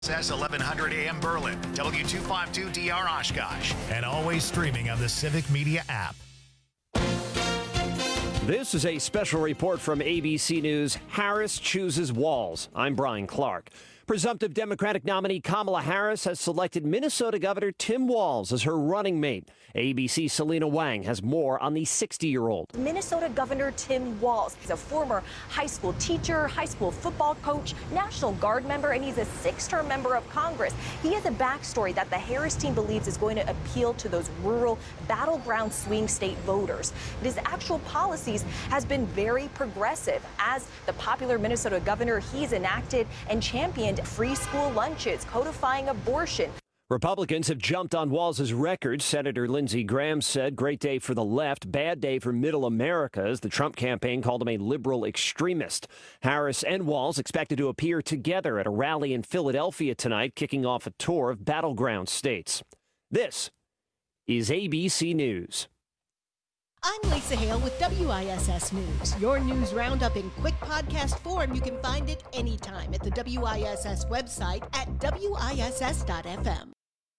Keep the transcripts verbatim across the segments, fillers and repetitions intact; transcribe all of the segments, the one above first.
S eleven hundred A M Berlin, W two fifty-two D R Oshkosh, and always streaming on the Civic Media app. This is a special report from A B C News. Harris chooses Walz. I'm Brian Clark. Presumptive Democratic nominee Kamala Harris has selected Minnesota Governor Tim Walz as her running mate. A B C's Selena Wang has more on the sixty-year-old. Minnesota Governor Tim Walz. He's a former high school teacher, high school football coach, National Guard member, and he's a six-term member of Congress. He has a backstory that the Harris team believes is going to appeal to those rural, battleground swing state voters. His actual policies has been very progressive. As the popular Minnesota governor, he's enacted and championed free school lunches, codifying abortion. Republicans have jumped on Walz's record. Senator Lindsey Graham said, great day for the left, bad day for middle America, as the Trump campaign called him a liberal extremist. Harris and Walz expected to appear together at a rally in Philadelphia tonight, kicking off a tour of battleground states. This is A B C News. I'm Lisa Hale with W I S S News. Your news roundup in quick podcast form. You can find it anytime at the W I S S website at W I S S dot F M.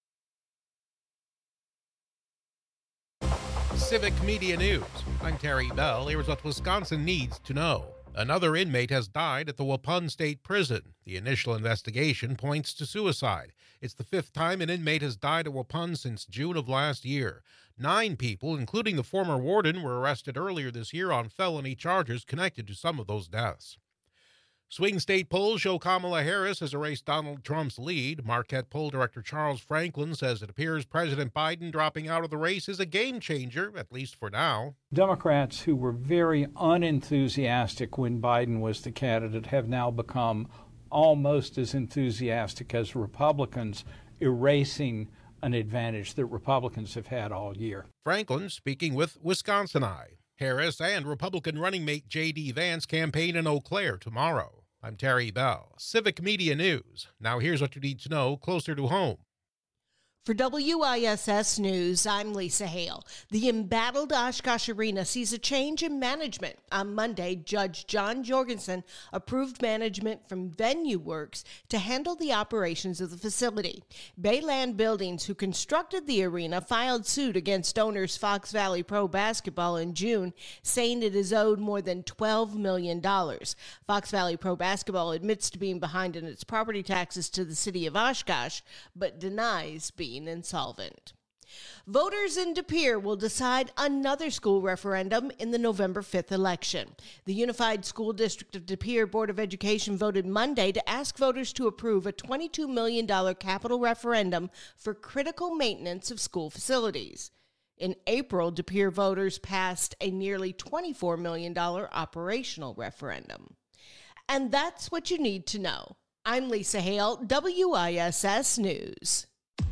Civic Media News. I'm Terry Bell. Here's what Wisconsin needs to know. Another inmate has died at the Waupun State Prison. The initial investigation points to suicide. It's the fifth time an inmate has died at Waupun since June of last year. Nine people, including the former warden, were arrested earlier this year on felony charges connected to some of those deaths. Swing state polls show Kamala Harris has erased Donald Trump's lead. Marquette poll director Charles Franklin says it appears President Biden dropping out of the race is a game changer, at least for now. Democrats who were very unenthusiastic when Biden was the candidate have now become almost as enthusiastic as Republicans, erasing an advantage that Republicans have had all year. Franklin speaking with Wisconsin Eye. Harris and Republican running mate J D Vance campaign in Eau Claire tomorrow. I'm Terry Bell, Civic Media News. Now here's what you need to know closer to home. For W I S S News, I'm Lisa Hale. The embattled Oshkosh Arena sees a change in management. On Monday, Judge John Jorgensen approved management from Venue Works to handle the operations of the facility. Bayland Buildings, who constructed the arena, filed suit against owners Fox Valley Pro Basketball in June, saying it is owed more than twelve million dollars. Fox Valley Pro Basketball admits to being behind in its property taxes to the city of Oshkosh, but denies being insolvent. Voters in De Pere will decide another school referendum in the November fifth election. The Unified School District of De Pere Board of Education voted Monday to ask voters to approve a twenty-two million dollars capital referendum for critical maintenance of school facilities. In April, De Pere voters passed a nearly twenty-four million dollars operational referendum. And that's what you need to know. I'm Lisa Hale, W I S S News.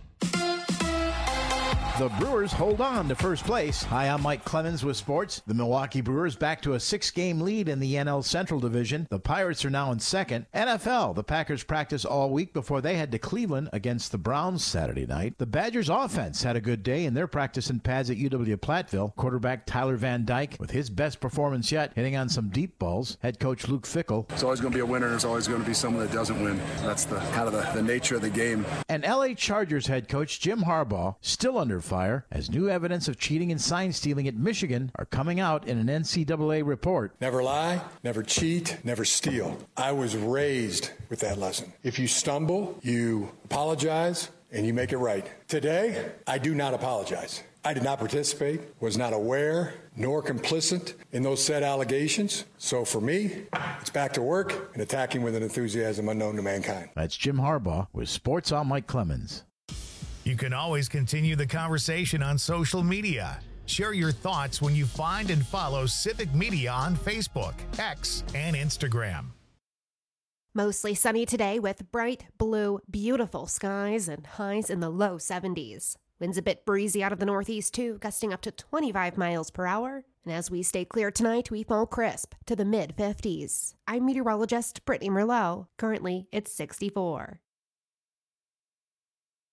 The Brewers hold on to first place. Hi, I'm Mike Clemens with sports. The Milwaukee Brewers back to a six-game lead in the N L Central Division. The Pirates are now in second. N F L, the Packers practiced all week before they head to Cleveland against the Browns Saturday night. The Badgers offense had a good day in their practice in pads at U W-Platteville. Quarterback Tyler Van Dyke with his best performance yet, hitting on some deep balls. Head coach Luke Fickell. It's always going to be a winner. There's always going to be someone that doesn't win. That's the kind of the, the nature of the game. And L A Chargers head coach Jim Harbaugh still under fire as new evidence of cheating and sign stealing at Michigan are coming out in an N C double A report. Never lie, never cheat, never steal. I was raised with that lesson. If you stumble, you apologize, and you make it right. Today, I do not apologize. I did not participate, was not aware, nor complicit in those said allegations. So for me, it's back to work and attacking with an enthusiasm unknown to mankind. That's Jim Harbaugh with Sports. I'm Mike Clemens. You can always continue the conversation on social media. Share your thoughts when you find and follow Civic Media on Facebook, X, and Instagram. Mostly sunny today with bright blue, beautiful skies and highs in the low seventies. Winds a bit breezy out of the northeast too, gusting up to twenty-five miles per hour. And as we stay clear tonight, we fall crisp to the mid fifties. I'm meteorologist Brittany Merlot. Currently, it's sixty-four.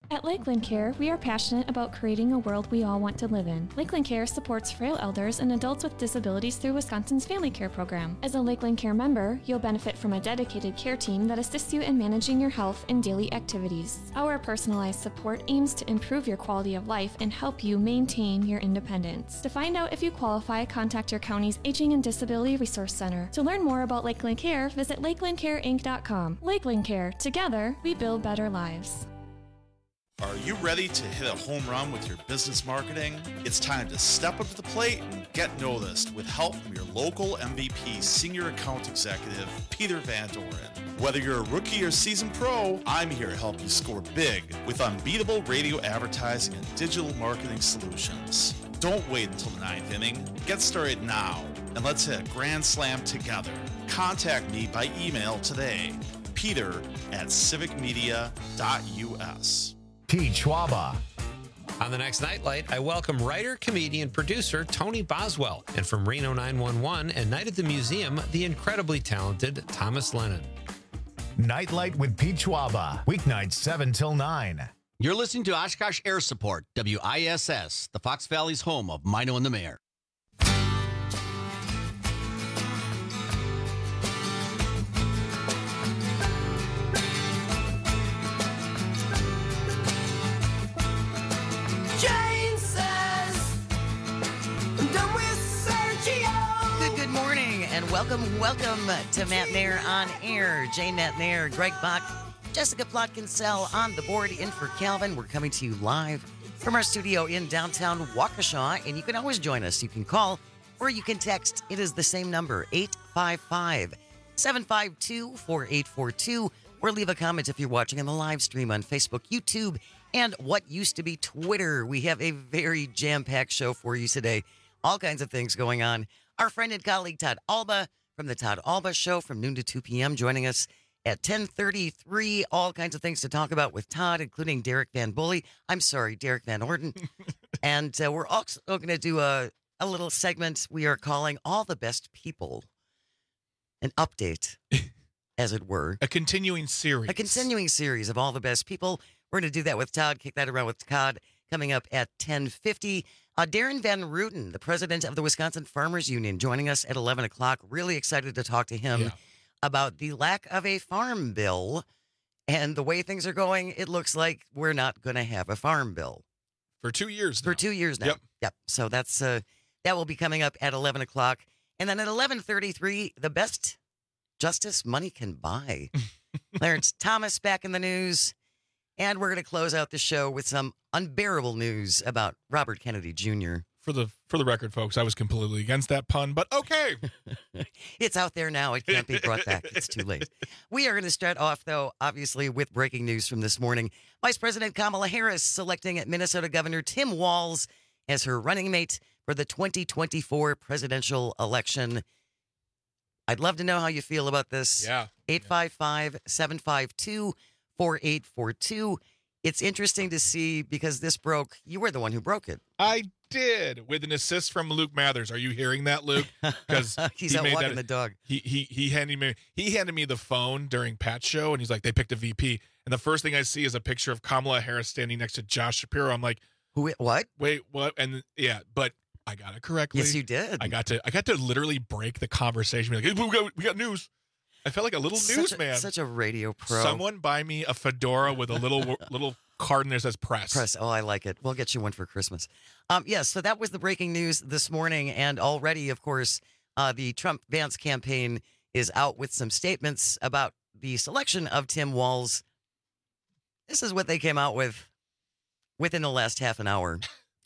At Lakeland Care, we are passionate about creating a world we all want to live in. Lakeland Care supports frail elders and adults with disabilities through Wisconsin's Family Care Program. As a Lakeland Care member, you'll benefit from a dedicated care team that assists you in managing your health and daily activities. Our personalized support aims to improve your quality of life and help you maintain your independence. To find out if you qualify, contact your county's Aging and Disability Resource Center. To learn more about Lakeland Care, visit lakeland care inc dot com. Lakeland Care. Together, we build better lives. Are you ready to hit a home run with your business marketing? It's time to step up to the plate and get noticed with help from your local M V P Senior Account Executive, Peter Van Doren. Whether you're a rookie or seasoned pro, I'm here to help you score big with unbeatable radio advertising and digital marketing solutions. Don't wait until the ninth inning. Get started now, and let's hit a grand slam together. Contact me by email today, peter at civic media dot u s. Pete Schwaba. On the next Nightlight, I welcome writer, comedian, producer Tony Boswell, and from Reno nine one one and Night at the Museum, the incredibly talented Thomas Lennon. Nightlight with Pete Schwaba, weeknights seven till nine. You're listening to Oshkosh Air Support, W I S S, the Fox Valley's home of Mino and the Mayor. And welcome, welcome to Matt Nair on Air. Jane Matt Nair, Greg Bach, Jessica Plotkin-Sell on the board in for Calvin. We're coming to you live from our studio in downtown Waukesha, and you can always join us. You can call or you can text. It is the same number, eight five five, seven five two, four eight four two, or leave a comment if you're watching on the live stream on Facebook, YouTube, and what used to be Twitter. We have a very jam-packed show for you today. All kinds of things going on. Our friend and colleague Todd Alba from the Todd Alba Show from noon to two p.m. joining us at ten thirty-three. All kinds of things to talk about with Todd, including Derek Van Bully. I'm sorry, Derek Van Orden. And uh, we're also going to do a, a little segment we are calling All the Best People. An update, as it were. A continuing series. A continuing series of All the Best People. We're going to do that with Todd, kick that around with Todd, coming up at ten fifty. Uh, Darren Van Ruten, the president of the Wisconsin Farmers Union, joining us at eleven o'clock. Really excited to talk to him yeah. about the lack of a farm bill. And the way things are going, it looks like we're not going to have a farm bill. For two years now. For two years now. Yep. Yep. So that's uh, that will be coming up at eleven o'clock. And then at eleven thirty-three, the best justice money can buy. Clarence Thomas back in the news. And we're going to close out the show with some unbearable news about Robert Kennedy Junior For the for the record, folks, I was completely against that pun, but okay. It's out there now. It can't be brought back. It's too late. We are going to start off, though, obviously, with breaking news from this morning. Vice President Kamala Harris selecting Minnesota Governor Tim Walz as her running mate for the twenty twenty-four presidential election. I'd love to know how you feel about this. Yeah. eight five five, seven five two, four eight four two. It's interesting to see because this broke. You were the one who broke it. I did, with an assist from Luke Mathers. Are you hearing that, Luke? Because he's he out made walking that, the dog. He he he handed me he handed me the phone during Pat's show, and he's like, they picked a V P, and the first thing I see is a picture of Kamala Harris standing next to Josh Shapiro. I'm like, who? What? Wait, what? And yeah, but I got it correctly. Yes, you did. I got to I got to literally break the conversation. Be like, hey, we got we got news. I felt like a little such newsman. A, such a radio pro. Someone buy me a fedora with a little little card in there that says press. Press. Oh, I like it. We'll get you one for Christmas. Um, yes, so that was the breaking news this morning. And already, of course, uh, the Trump-Vance campaign is out with some statements about the selection of Tim Walz. This is what they came out with within the last half an hour.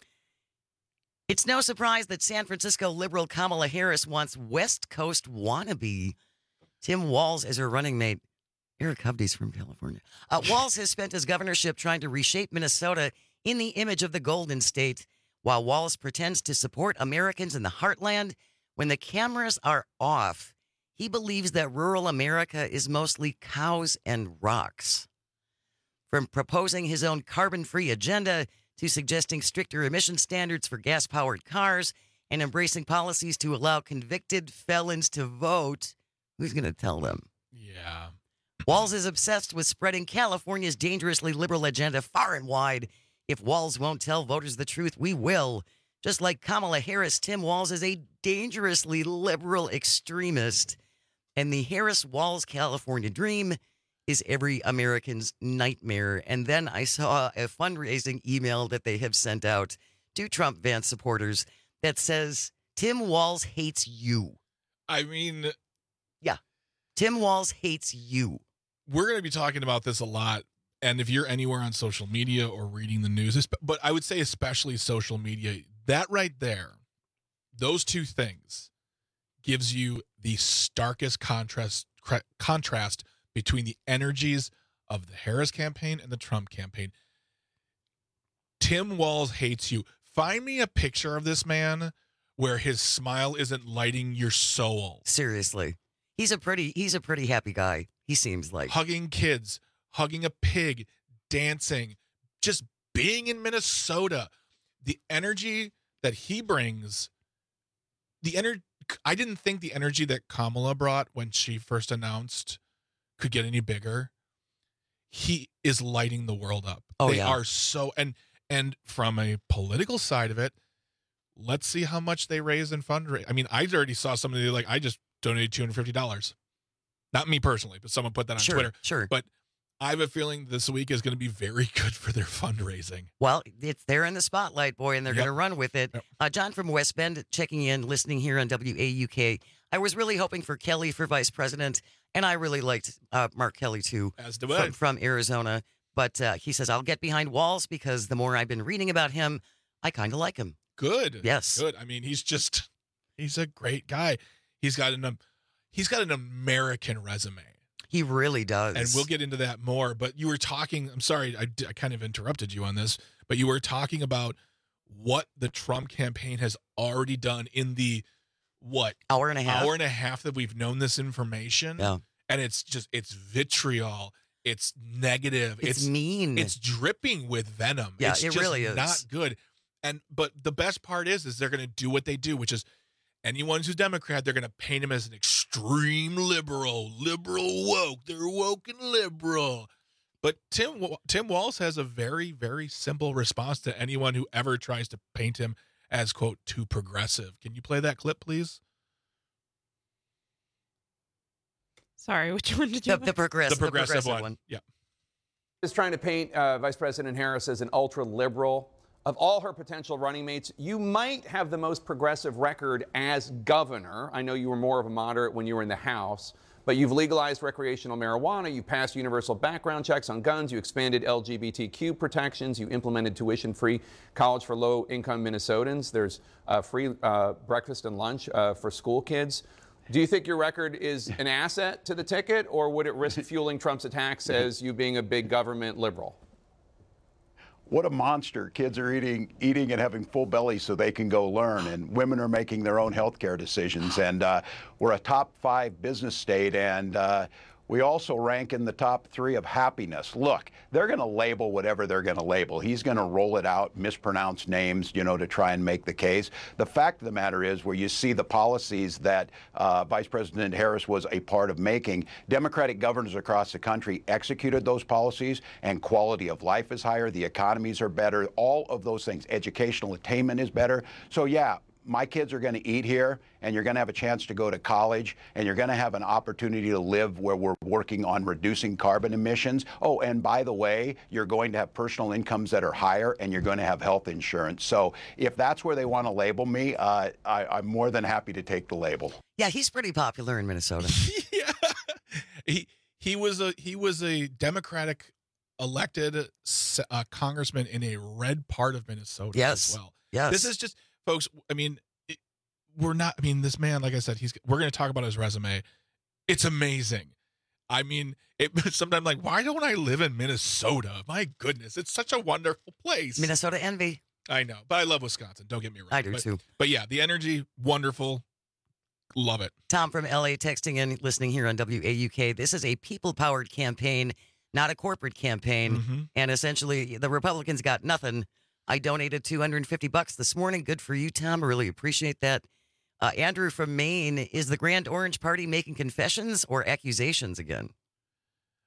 It's no surprise that San Francisco liberal Kamala Harris wants West Coast wannabe Tim Walz as her running mate. Eric Hovde's from California. Uh, Walz has spent his governorship trying to reshape Minnesota in the image of the Golden State, while Walz pretends to support Americans in the heartland. When the cameras are off, he believes that rural America is mostly cows and rocks. From proposing his own carbon-free agenda to suggesting stricter emission standards for gas-powered cars and embracing policies to allow convicted felons to vote, who's going to tell them? Yeah. Walz is obsessed with spreading California's dangerously liberal agenda far and wide. If Walz won't tell voters the truth, we will. Just like Kamala Harris, Tim Walz is a dangerously liberal extremist. And the Harris-Walz California dream is every American's nightmare. And then I saw a fundraising email that they have sent out to Trump Vance supporters that says, Tim Walz hates you. I mean... Yeah. Tim Walz hates you. We're going to be talking about this a lot. And if you're anywhere on social media or reading the news, but I would say especially social media, that right there, those two things gives you the starkest contrast contrast between the energies of the Harris campaign and the Trump campaign. Tim Walz hates you. Find me a picture of this man where his smile isn't lighting your soul. Seriously. He's a pretty he's a pretty happy guy. He seems like. Hugging kids, hugging a pig, dancing, just being in Minnesota. The energy that he brings, the energy, I didn't think the energy that Kamala brought when she first announced could get any bigger. He is lighting the world up. Oh, they yeah. are so, and and from a political side of it, let's see how much they raise in fundraising. I mean, I already saw somebody like, I just donated two hundred fifty dollars. Not me personally, but someone put that on Sure, Twitter. sure. But I have a feeling this week is going to be very good for their fundraising. Well, it's they're in the spotlight, boy, and they're Yep. going to run with it. Yep. Uh, John from West Bend checking in, listening here on W A U K. I was really hoping for Kelly for vice president, and I really liked uh, Mark Kelly, too, As do I. from, from Arizona. But uh, he says, I'll get behind Walz because the more I've been reading about him, I kind of like him. Good. Yes. Good. I mean, he's just, he's a great guy. He's got an, um, he's got an American resume. He really does. And we'll get into that more. But you were talking, I'm sorry, I, I kind of interrupted you on this, but you were talking about what the Trump campaign has already done in the, what? Hour and a half. Hour and a half that we've known this information. Yeah. And it's just, it's vitriol. It's negative. It's mean. It's dripping with venom. Yeah, it's it just really is. not good. And, but the best part is, is they're going to do what they do, which is, anyone who's Democrat, they're going to paint him as an extreme liberal, liberal woke. They're woke and liberal. But Tim Tim Walz has a very, very simple response to anyone who ever tries to paint him as, quote, too progressive. Can you play that clip, please? Sorry, which one did you The, want? the, progress, The progressive, the progressive one. one. Yeah. Is trying to paint uh, Vice President Harris as an ultra-liberal. Of all her potential running mates, you might have the most progressive record as governor. I know you were more of a moderate when you were in the House, but you've legalized recreational marijuana, you passed universal background checks on guns, you expanded L G B T Q protections, you implemented tuition-free college for low-income Minnesotans. There's uh, free uh, breakfast and lunch uh, for school kids. Do you think your record is an asset to the ticket, or would it risk fueling Trump's attacks as you being a big government liberal? What a monster. Kids are eating eating and having full bellies so they can go learn, and women are making their own health care decisions. And uh, we're a top five business state, and uh, we also rank in the top three of happiness. Look, they're going to label whatever they're going to label. He's going to roll it out, mispronounce names, you know, to try and make the case. The fact of the matter is, where you see the policies that uh, Vice President Harris was a part of making, Democratic governors across the country executed those policies, and quality of life is higher, the economies are better, all of those things. Educational attainment is better. So, yeah, my kids are going to eat here, and you're going to have a chance to go to college, and you're going to have an opportunity to live where we're working on reducing carbon emissions. Oh, and by the way, you're going to have personal incomes that are higher, and you're going to have health insurance. So if that's where they want to label me, uh, I, I'm more than happy to take the label. Yeah, he's pretty popular in Minnesota. yeah. He he was a he was a Democratic elected uh, congressman in a red part of Minnesota Yes. as well. Yes. This is just, folks, I mean, it, we're not, I mean, this man, like I said, he's, we're going to talk about his resume. It's amazing. I mean, it sometimes like, why don't I live in Minnesota? My goodness, it's such a wonderful place. Minnesota envy. I know, but I love Wisconsin. Don't get me wrong. I do but, too. But yeah, the energy, wonderful. Love it. Tom from L A texting in, listening here on W A U K. This is a people-powered campaign, not a corporate campaign. Mm-hmm. And essentially, the Republicans got nothing. I donated two hundred fifty bucks this morning. Good for you, Tom. I really appreciate that. Uh, Andrew from Maine, is the Grand Orange Party making confessions or accusations again?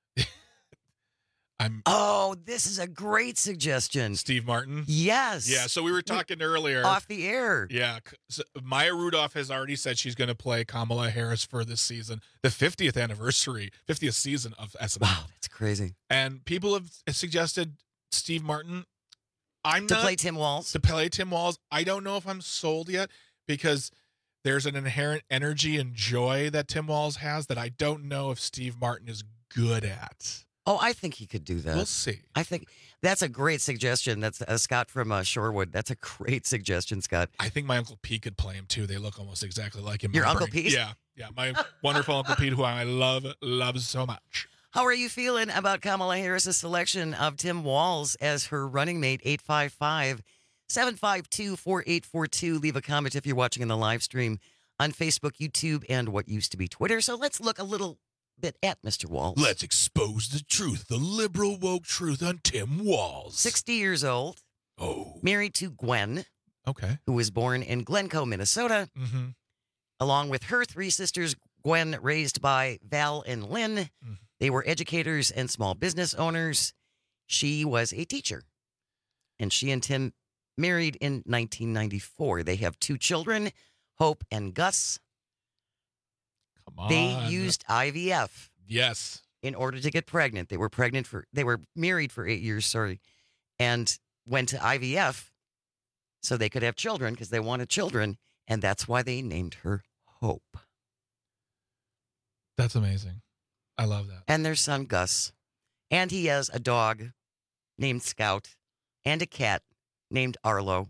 I'm. Oh, this is a great suggestion. Steve Martin? Yes. Yeah, so we were talking earlier. Off the air. Yeah. So Maya Rudolph has already said she's going to play Kamala Harris for this season, the fiftieth anniversary, fiftieth season of S N L. Wow, that's crazy. And people have suggested Steve Martin. I'm to not, play Tim Walz? To play Tim Walz. I don't know if I'm sold yet because there's an inherent energy and joy that Tim Walz has that I don't know if Steve Martin is good at. Oh, I think he could do that. We'll see. I think that's a great suggestion. That's uh, Scott from uh, Shorewood. That's a great suggestion, Scott. I think my Uncle Pete could play him, too. They look almost exactly like him. Your My Uncle brain. Pete? Yeah. Yeah. My wonderful Uncle Pete, who I love, love so much. How are you feeling about Kamala Harris's selection of Tim Walz as her running mate? eight five five, seven five two, four eight four two. Leave a comment if you're watching in the live stream on Facebook, YouTube, and what used to be Twitter. So let's look a little bit at Mister Walz. Let's expose the truth, the liberal woke truth on Tim Walz. sixty years old. Oh. Married to Gwen. Okay. Who was born in Glencoe, Minnesota. Mm-hmm. Along with her three sisters, Gwen raised by Val and Lynn. Mm-hmm. They were educators and small business owners. She was a teacher. And she and Tim married in nineteen ninety-four. They have two children, Hope and Gus. Come on. They used I V F. Yes. In order to get pregnant. They were pregnant for, they were married for eight years, sorry, and went to I V F so they could have children because they wanted children. And that's why they named her Hope. That's amazing. I love that. And their son, Gus. And he has a dog named Scout and a cat named Arlo.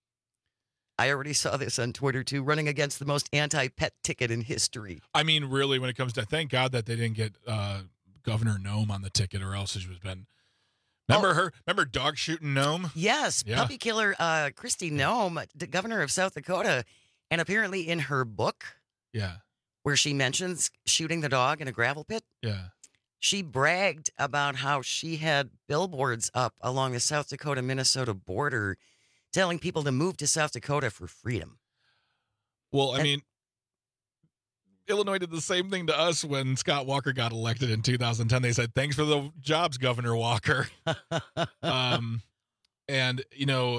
I already saw this on Twitter, too, running against the most anti-pet ticket in history. I mean, really, when it comes to, thank God that they didn't get uh, Governor Nome on the ticket, or else she was been. Remember oh. her? Remember dog shooting Nome? Yes, yeah. puppy killer uh, Kristi Noem, the governor of South Dakota. And apparently in her book, yeah, where she mentions shooting the dog in a gravel pit, yeah, she bragged about how she had billboards up along the South Dakota-Minnesota border telling people to move to South Dakota for freedom. Well, I and, mean, Illinois did the same thing to us when Scott Walker got elected in two thousand ten. They said, thanks for the jobs, Governor Walker. um, and, you know,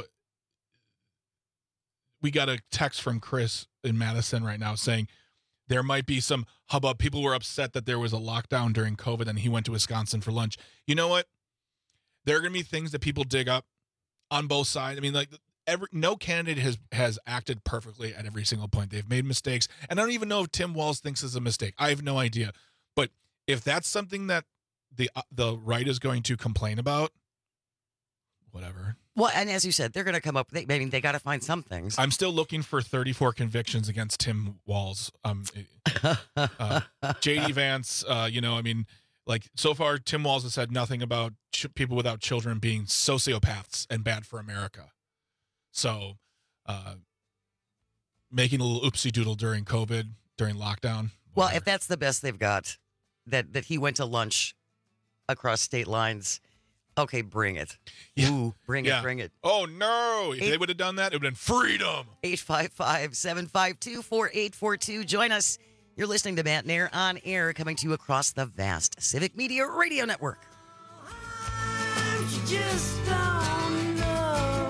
we got a text from Chris in Madison right now saying there might be some hubbub. People were upset that there was a lockdown during COVID and he went to Wisconsin for lunch. You know what? There are going to be things that people dig up on both sides. I mean, like, every no candidate has has acted perfectly at every single point. They've made mistakes. And I don't even know if Tim Walz thinks it's a mistake. I have no idea. But if that's something that the uh, the right is going to complain about, whatever. Well, and as you said, they're going to come up. They, I mean, they got to find some things. I'm still looking for thirty-four convictions against Tim Walz. Um, uh, J D Vance, uh, you know, I mean, like, so far, Tim Walz has said nothing about ch- people without children being sociopaths and bad for America. So, uh, making a little oopsie doodle during COVID, during lockdown. Well, if that's the best they've got, that that he went to lunch across state lines. Okay, bring it. Yeah. Ooh, bring yeah. it, bring it. Oh, no. If Eight, they would have done that, it would have been freedom. eight five five, seven five two, four eight four two. Join us. You're listening to Matt Nair on air, coming to you across the vast Civic Media Radio Network. You just don't know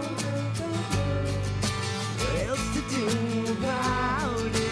what else to do about it.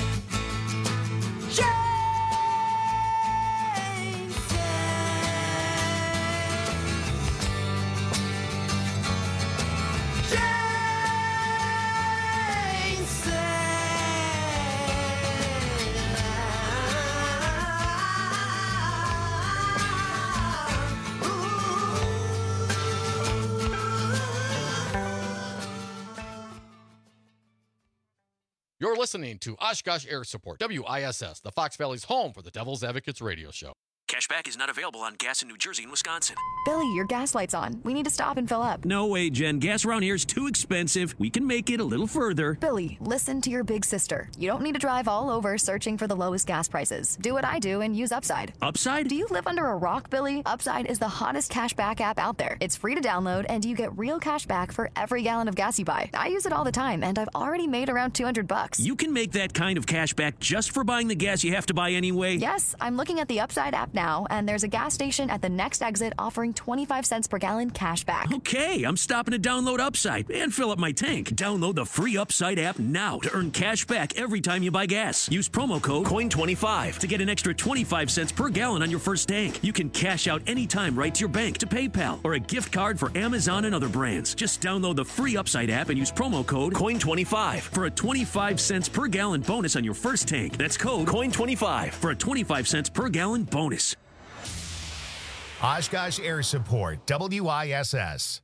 You're listening to Oshkosh Air Support, W I S S, the Fox Valley's home for the Devil's Advocates radio show. Cashback is not available on gas in New Jersey and Wisconsin. Billy, your gas light's on. We need to stop and fill up. No way, Jen. Gas around here is too expensive. We can make it a little further. Billy, listen to your big sister. You don't need to drive all over searching for the lowest gas prices. Do what I do and use Upside. Upside? Do you live under a rock, Billy? Upside is the hottest cashback app out there. It's free to download, and you get real cash back for every gallon of gas you buy. I use it all the time, and I've already made around two hundred bucks. You can make that kind of cash back just for buying the gas you have to buy anyway? Yes, I'm looking at the Upside app now. now, and there's a gas station at the next exit offering twenty-five cents per gallon cash back. Okay, I'm stopping to download Upside and fill up my tank. Download the free Upside app now to earn cash back every time you buy gas. Use promo code coin twenty-five to get an extra twenty-five cents per gallon on your first tank. You can cash out anytime right to your bank, to PayPal, or a gift card for Amazon and other brands. Just download the free Upside app and use promo code coin twenty-five for a twenty-five cents per gallon bonus on your first tank. That's code coin twenty-five for a twenty-five cents per gallon bonus. Oshkosh Air Support, W I S S.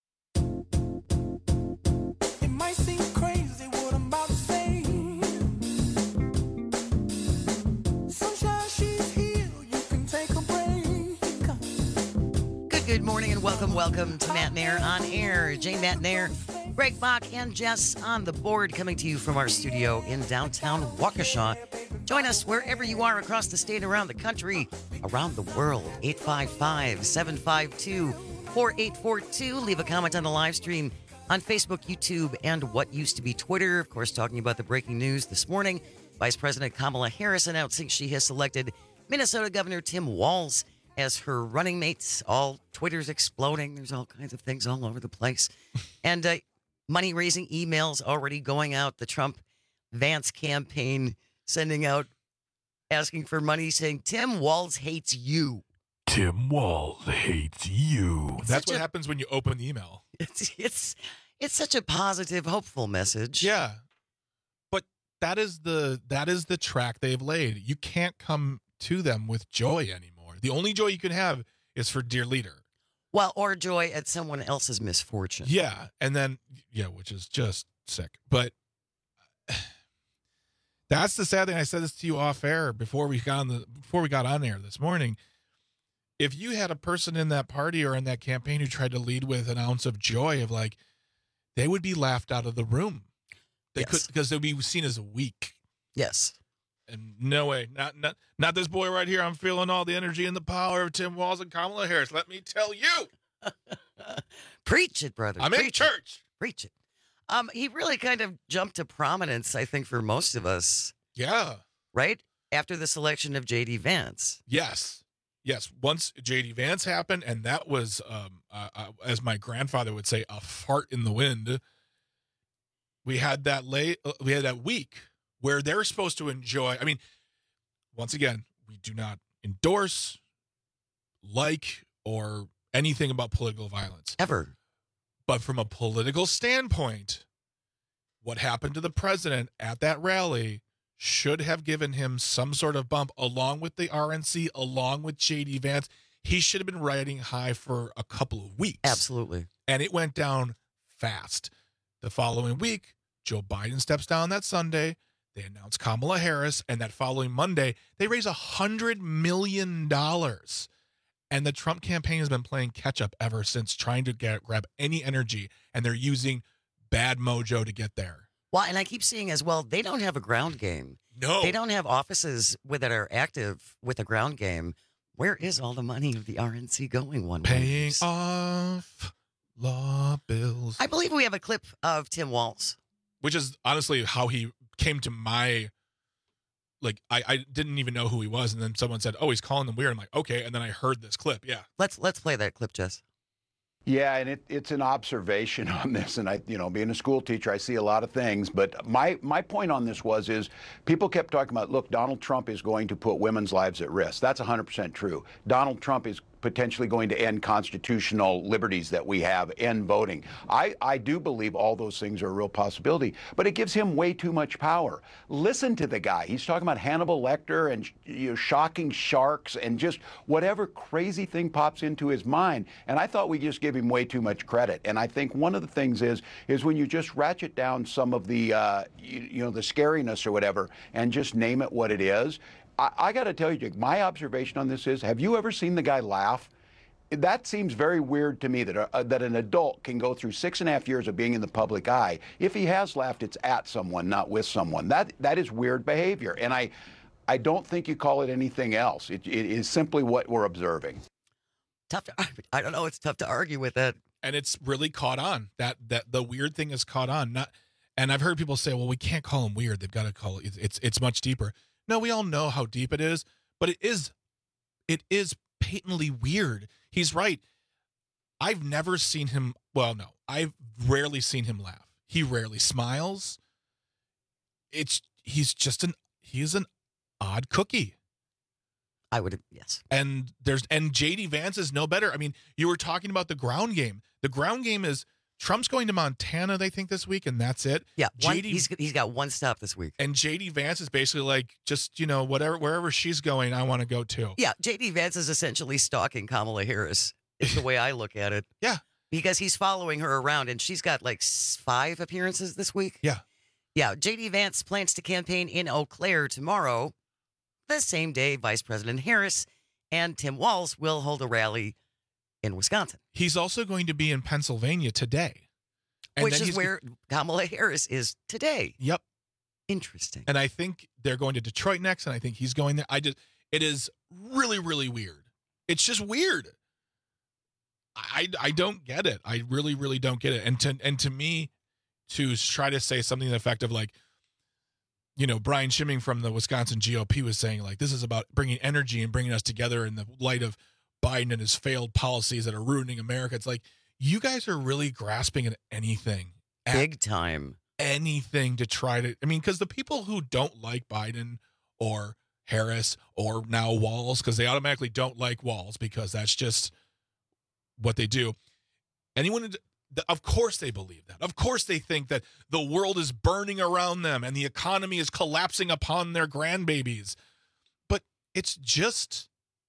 It might seem crazy what I'm about to say. Sunshine, she's here. You can take a break. Good, good morning and welcome, welcome to Matt Nair on air. Jane Matt Nair, Greg Bach, and Jess on the board, coming to you from our studio in downtown Waukesha. Join us wherever you are across the state, around the country, around the world. eight five five, seven five two, four eight four two. Leave a comment on the live stream on Facebook, YouTube, and what used to be Twitter. Of course, talking about the breaking news this morning. Vice President Kamala Harris announcing she has selected Minnesota Governor Tim Walz as her running mate. All Twitter's exploding. There's all kinds of things all over the place. And uh, money-raising emails already going out. The Trump Vance campaign sending out, asking for money, saying, Tim Walz hates you. Tim Walz hates you. It's That's such what a- happens when you open the email. It's, it's, it's such a positive, hopeful message. Yeah. But that is the that is the track they've laid. You can't come to them with joy anymore. The only joy you can have is for dear leader. Well, or joy at someone else's misfortune. Yeah. And then, yeah, which is just sick. But that's the sad thing. I said this to you off air before we got on the before we got on air this morning. If you had a person in that party or in that campaign who tried to lead with an ounce of joy, of like, they would be laughed out of the room. They Yes. could, because they'd be seen as weak. Yes. And no way, not not not this boy right here. I'm feeling all the energy and the power of Tim Walz and Kamala Harris. Let me tell you, Preach it, brother. I'm in Preach church. It. Preach it. Um, he really kind of jumped to prominence, I think, for most of us. Yeah. Right? After the selection of J D Vance. Yes. Yes. Once J D Vance happened, and that was, um, uh, uh, as my grandfather would say, a fart in the wind. We had that late. Uh, we had that week where they're supposed to enjoy. I mean, once again, we do not endorse, like, or anything about political violence ever. But from a political standpoint, what happened to the president at that rally should have given him some sort of bump, along with the R N C, along with J D Vance. He should have been riding high for a couple of weeks. Absolutely. And it went down fast. The following week, Joe Biden steps down that Sunday. They announce Kamala Harris. And that following Monday, they raise one hundred million dollars. And the Trump campaign has been playing catch up ever since, trying to get grab any energy. And they're using bad mojo to get there. Well, and I keep seeing as well, they don't have a ground game. No. They don't have offices with, that are active with a ground game. Where is all the money of the R N C going one way? Paying off law bills. I believe we have a clip of Tim Walz. Which is honestly how he came to my, like, I, I didn't even know who he was. And then someone said, oh, he's calling them weird. I'm like, okay. And then I heard this clip. Yeah. Let's let's play that clip, Jess. Yeah, and it, it's an observation on this, and I, you know, being a school teacher, I see a lot of things. But my my point on this was is people kept talking about, look, Donald Trump is going to put women's lives at risk. That's one hundred percent true. Donald Trump is potentially going to end constitutional liberties that we have, end voting. I, I do believe all those things are a real possibility, but it gives him way too much power. Listen to the guy. He's talking about Hannibal Lecter and, you know, shocking sharks and just whatever crazy thing pops into his mind. And I thought we just give him way too much credit. And I think one of the things is is when you just ratchet down some of the uh, you, you know the scariness or whatever and just name it what it is. I, I got to tell you, Jake, my observation on this is: have you ever seen the guy laugh? That seems very weird to me that a, that an adult can go through six and a half years of being in the public eye. If he has laughed, it's at someone, not with someone. That that is weird behavior, and I I don't think you call it anything else. It, it is simply what we're observing. Tough to, I don't know. It's tough to argue with that. And it's really caught on. That that the weird thing is caught on. Not, and I've heard people say, well, we can't call him weird. They've got to call it. It's it's much deeper. No, we all know how deep it is, but it is it is patently weird. He's right. I've never seen him. Well, no, I've rarely seen him laugh. He rarely smiles. It's he's just an he is an odd cookie. I would yes. And there's and J D Vance is no better. I mean, you were talking about the ground game. The ground game is Trump's going to Montana, they think, this week, and that's it. Yeah, one, J D, he's he's got one stop this week. And J D Vance is basically like, just, you know, whatever wherever she's going, I want to go too. Yeah, J D Vance is essentially stalking Kamala Harris. Is the way I look at it. Yeah, because he's following her around, and she's got like five appearances this week. Yeah, yeah. J D Vance plans to campaign in Eau Claire tomorrow, the same day Vice President Harris and Tim Walz will hold a rally in Wisconsin. He's also going to be in Pennsylvania today. And Which is where Kamala Harris is today. Yep. Interesting. And I think they're going to Detroit next, and I think he's going there. I just, it is really, really weird. It's just weird. I, I don't get it. I really, really don't get it. And to, and to me, to try to say something to the effect of like, you know, Brian Schimming from the Wisconsin G O P was saying, like, this is about bringing energy and bringing us together in the light of Biden and his failed policies that are ruining America. It's like, you guys are really grasping at anything. At Big time. Anything to try to, I mean, because the people who don't like Biden or Harris or now Walz, because they automatically don't like Walz because that's just what they do. Anyone, of course they believe that. Of course they think that the world is burning around them and the economy is collapsing upon their grandbabies. But it's just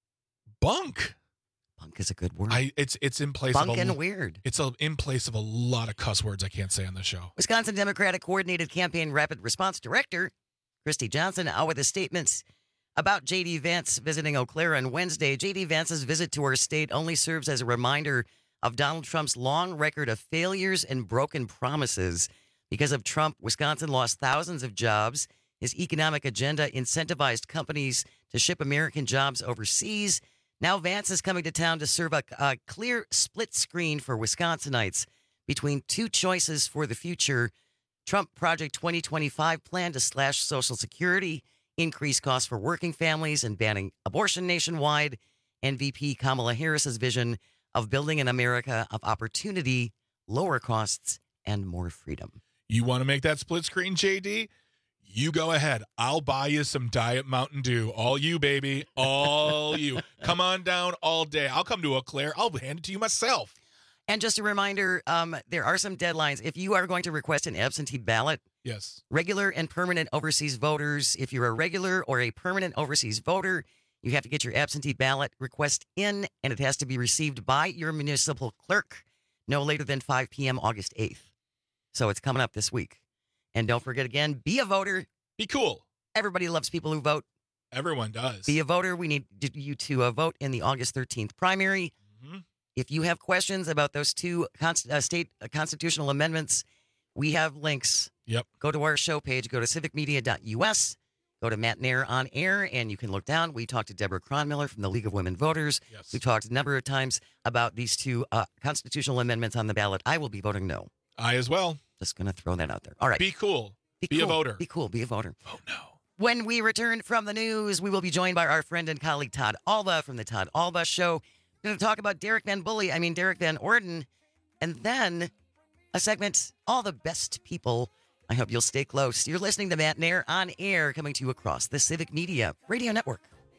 bunk. Bunk is a good word. I it's it's in place Bunk of a, and weird. It's a, in place of a lot of cuss words I can't say on the show. Wisconsin Democratic Coordinated Campaign Rapid Response Director Christy Johnson out with a statement about J D Vance visiting Eau Claire on Wednesday. J D Vance's visit to our state only serves as a reminder of Donald Trump's long record of failures and broken promises. Because of Trump, Wisconsin lost thousands of jobs. His economic agenda incentivized companies to ship American jobs overseas. Now Vance is coming to town to serve a, a clear split screen for Wisconsinites between two choices for the future. Trump Project twenty twenty-five plan to slash Social Security, increase costs for working families, and banning abortion nationwide. And V P Kamala Harris's vision of building an America of opportunity, lower costs, and more freedom. You want to make that split screen, J D? You go ahead. I'll buy you some Diet Mountain Dew. All you, baby. All you. Come on down all day. I'll come to Eau Claire. I'll hand it to you myself. And just a reminder, um, there are some deadlines. If you are going to request an absentee ballot, yes, regular and permanent overseas voters, if you're a regular or a permanent overseas voter, you have to get your absentee ballot request in, and it has to be received by your municipal clerk no later than five p.m. August eighth. So it's coming up this week. And don't forget, again, be a voter. Be cool. Everybody loves people who vote. Everyone does. Be a voter. We need you to uh, vote in the August thirteenth primary. Mm-hmm. If you have questions about those two const- uh, state uh, constitutional amendments, we have links. Yep. Go to our show page. Go to civic media dot u s. Go to Matt Nair on air, and you can look down. We talked to Deborah Cronmiller from the League of Women Voters. Yes. We talked a number of times about these two uh, constitutional amendments on the ballot. I will be voting no. I as well. Just going to throw that out there. All right. Be cool. Be, be cool. a voter. Be cool. Be a voter. Oh, no. When we return from the news, we will be joined by our friend and colleague Todd Alba from the Todd Alba Show. We're going to talk about Derek Van Bully, I mean Derek Van Orden, and then a segment, All the Best People. I hope you'll stay close. You're listening to Matt Nair on air, coming to you across the Civic Media Radio Network.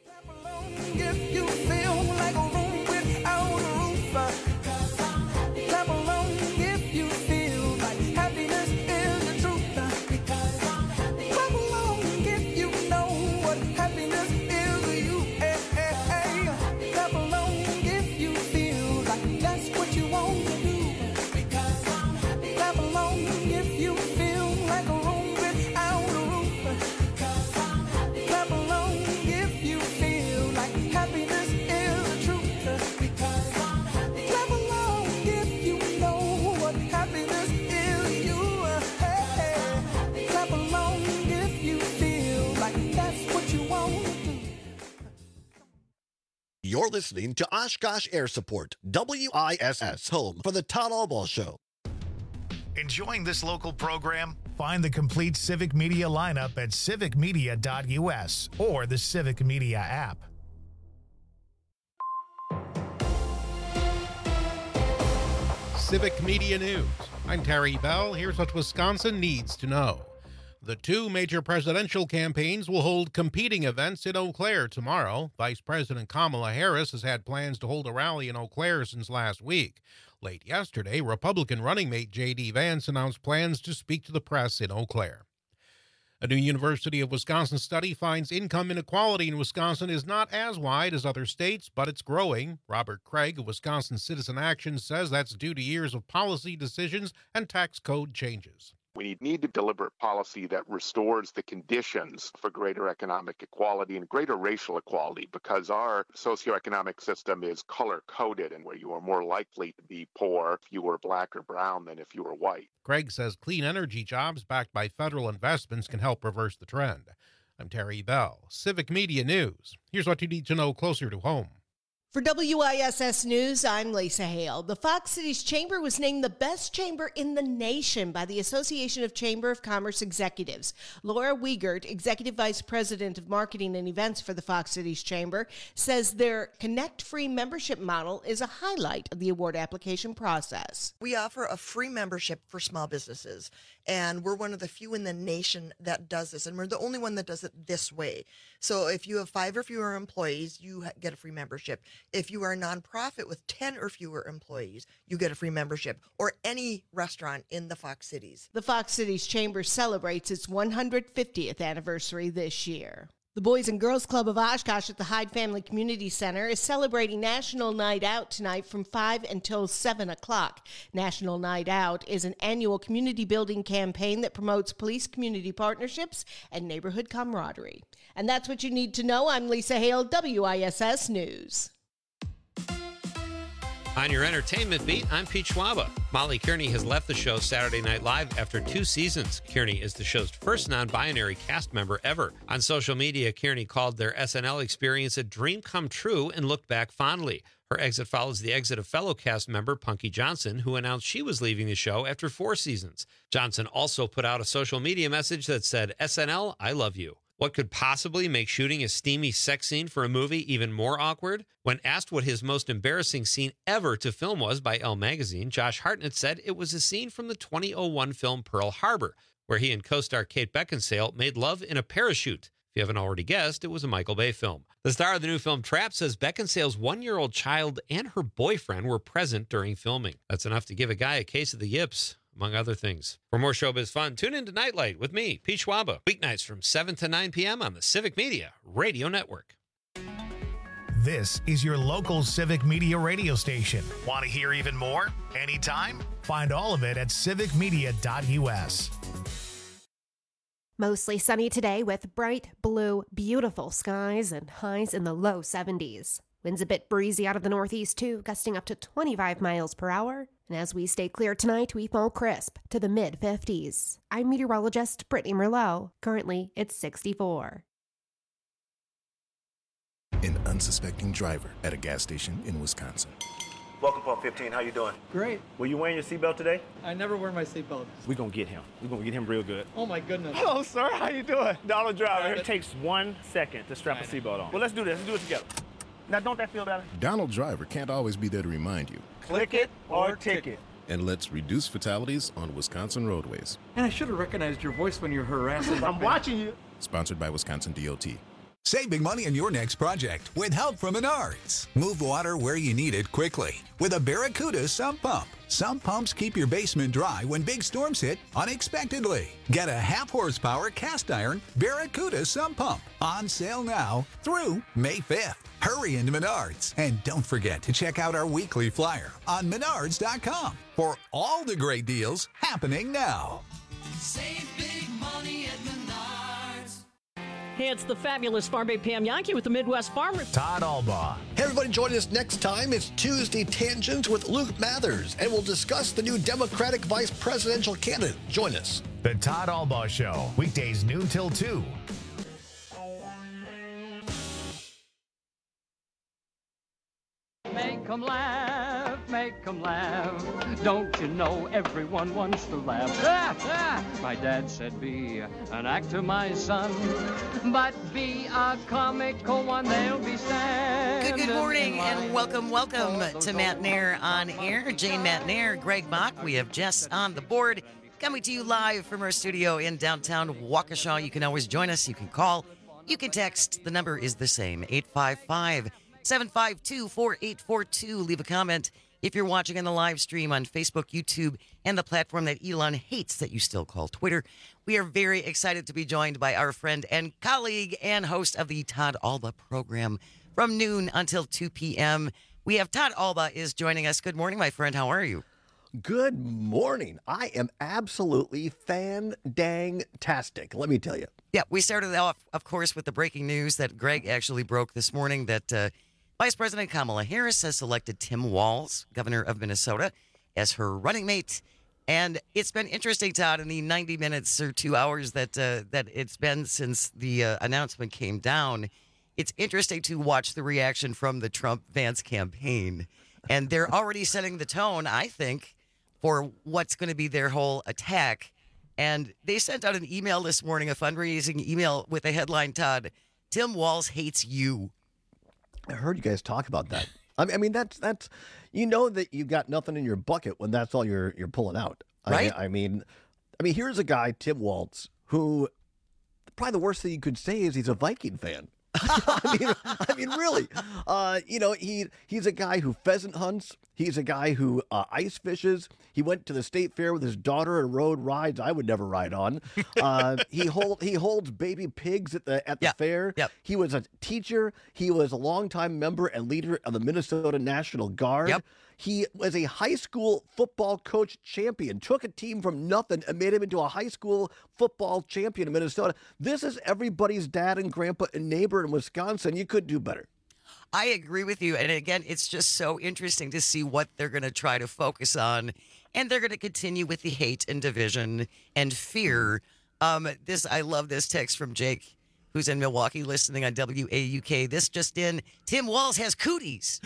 If you feel like a room without a roof, clap along if you feel like happiness is the truth. Clap along if you know what happiness is to you. Hey, hey, hey. Clap along if you feel like that's what you want to do. Clap along if you feel like a room without a roof. Clap along if you feel like happiness is the truth. Clap along if you know what happiness is to you. Hey, clap along if you feel like that's what you want to do. You're listening to Oshkosh Air Support, W I S S, home for the Todd Alba Show. Enjoying this local program? Find the complete Civic Media lineup at civic media dot u s or the Civic Media app. Civic Media News. I'm Terry Bell. Here's what Wisconsin needs to know. The two major presidential campaigns will hold competing events in Eau Claire tomorrow. Vice President Kamala Harris has had plans to hold a rally in Eau Claire since last week. Late yesterday, Republican running mate J D. Vance announced plans to speak to the press in Eau Claire. A new University of Wisconsin study finds income inequality in Wisconsin is not as wide as other states, but it's growing. Robert Craig of Wisconsin Citizen Action says that's due to years of policy decisions and tax code changes. We need to deliver policy that restores the conditions for greater economic equality and greater racial equality, because our socioeconomic system is color-coded, and where you are more likely to be poor if you were black or brown than if you were white. Craig says clean energy jobs backed by federal investments can help reverse the trend. I'm Terry Bell, Civic Media News. Here's what you need to know closer to home. For W I S S News, I'm Lisa Hale. The Fox Cities Chamber was named the best chamber in the nation by the Association of Chamber of Commerce Executives. Laura Wiegert, Executive Vice President of Marketing and Events for the Fox Cities Chamber, says their Connect Free membership model is a highlight of the award application process. We offer a free membership for small businesses, and we're one of the few in the nation that does this, and we're the only one that does it this way. So if you have five or fewer employees, you get a free membership. If you are a nonprofit with ten or fewer employees, you get a free membership, or any restaurant in the Fox Cities. The Fox Cities Chamber celebrates its one hundred fiftieth anniversary this year. The Boys and Girls Club of Oshkosh at the Hyde Family Community Center is celebrating National Night Out tonight from five until seven o'clock. National Night Out is an annual community building campaign that promotes police community partnerships and neighborhood camaraderie. And that's what you need to know. I'm Lisa Hale, W I S S News. On your entertainment beat, I'm Pete Schwaba. Molly Kearney has left the show Saturday Night Live after two seasons. Kearney is the show's first non-binary cast member ever. On social media, Kearney called their S N L experience a dream come true and looked back fondly. Her exit follows the exit of fellow cast member Punky Johnson, who announced she was leaving the show after four seasons. Johnson also put out a social media message that said, S N L, I love you. What could possibly make shooting a steamy sex scene for a movie even more awkward? When asked what his most embarrassing scene ever to film was by Elle Magazine, Josh Hartnett said it was a scene from the two thousand one film Pearl Harbor, where he and co-star Kate Beckinsale made love in a parachute. If you haven't already guessed, it was a Michael Bay film. The star of the new film Trapped says Beckinsale's one-year-old child and her boyfriend were present during filming. That's enough to give a guy a case of the yips, among other things. For more showbiz fun, tune in to Nightlight with me, Pete Schwaba, weeknights from seven to nine p.m. on the Civic Media Radio Network. This is your local Civic Media radio station. Want to hear even more? Anytime? Find all of it at civic media dot u s. Mostly sunny today with bright blue, beautiful skies and highs in the low seventies. Winds a bit breezy out of the northeast too, gusting up to twenty-five miles per hour. And as we stay clear tonight, we fall crisp to the mid-fifties. I'm meteorologist Brittany Merlot. Currently, it's sixty-four. An unsuspecting driver at a gas station in Wisconsin. Welcome, Pump fifteen. How you doing? Great. Were you wearing your seatbelt today? I never wear my seatbelt. We're going to get him. We're going to get him real good. Oh, my goodness. Hello, sir. How you doing? Donald Driver. Got It it. takes one second to strap a seatbelt on. Well, let's do this. Let's do it together. Now, don't that feel better? Donald Driver can't always be there to remind you. Click it or ticket. And let's reduce fatalities on Wisconsin roadways. And I should have recognized your voice when you're harassing. I'm watching you. Sponsored by Wisconsin D O T. Save big money on your next project with help from Menards. Move water where you need it quickly with a Barracuda sump pump. Sump pumps keep your basement dry when big storms hit unexpectedly. Get a half horsepower cast iron Barracuda sump pump on sale now through May fifth. Hurry into Menards and don't forget to check out our weekly flyer on menards dot com for all the great deals happening now. Save big money at Menards. Hey, it's the fabulous Farm Bay Pam Yankee with the Midwest Farmer. Todd Albaugh. Hey, everybody, join us next time. It's Tuesday Tangents with Luke Mathers, and we'll discuss the new Democratic vice presidential candidate. Join us. The Todd Albaugh Show, weekdays noon till two. Make 'em laugh, make make 'em laugh. Don't you know everyone wants to laugh? Ah, ah. My dad said, be an actor, my son, but be a comical one, they'll be standing. Good, good morning, in and line welcome, welcome for those to Matt Nair on Air. Jane Matt Nair, Greg Mock. We have Jess on the board. Coming to you live from our studio in downtown Waukesha. You can always join us. You can call. You can text. The number is the same, eight five five, seven five two, four eight four two. Leave a comment if you're watching on the live stream on Facebook, YouTube, and the platform that Elon hates that you still call Twitter. We are very excited to be joined by our friend and colleague and host of the Todd Alba program from noon until two p.m. We have Todd Alba is joining us. Good morning, my friend. How are you? Good morning. I am absolutely fan-dang-tastic, let me tell you. Yeah, we started off, of course, with the breaking news that Greg actually broke this morning that uh, Vice President Kamala Harris has selected Tim Walz, governor of Minnesota, as her running mate. And it's been interesting, Todd, in the ninety minutes or two hours that uh, that it's been since the uh, announcement came down. It's interesting to watch the reaction from the Trump-Vance campaign. And they're already setting the tone, I think, for what's going to be their whole attack. And they sent out an email this morning, a fundraising email with a headline, Todd, Tim Walz hates you. I heard you guys talk about that. I mean, I mean that's that's you know that you got nothing in your bucket when that's all you're you're pulling out, right? I, I mean, I mean, here's a guy, Tim Walz, who probably the worst thing you could say is he's a Viking fan. I mean, I mean, really, uh, you know, he he's a guy who pheasant hunts. He's a guy who uh, ice fishes. He went to the state fair with his daughter and rode rides I would never ride on. Uh, he hold he holds baby pigs at the at the yep. fair. Yep. He was a teacher. He was a longtime member and leader of the Minnesota National Guard. Yep. He was a high school football coach champion, took a team from nothing and made him into a high school football champion in Minnesota. This is everybody's dad and grandpa and neighbor in Wisconsin. You could do better. I agree with you. And again, it's just so interesting to see what they're going to try to focus on. And they're going to continue with the hate and division and fear. Um, this I love this text from Jake, who's in Milwaukee listening on W A U K. This just in, Tim Walz has cooties.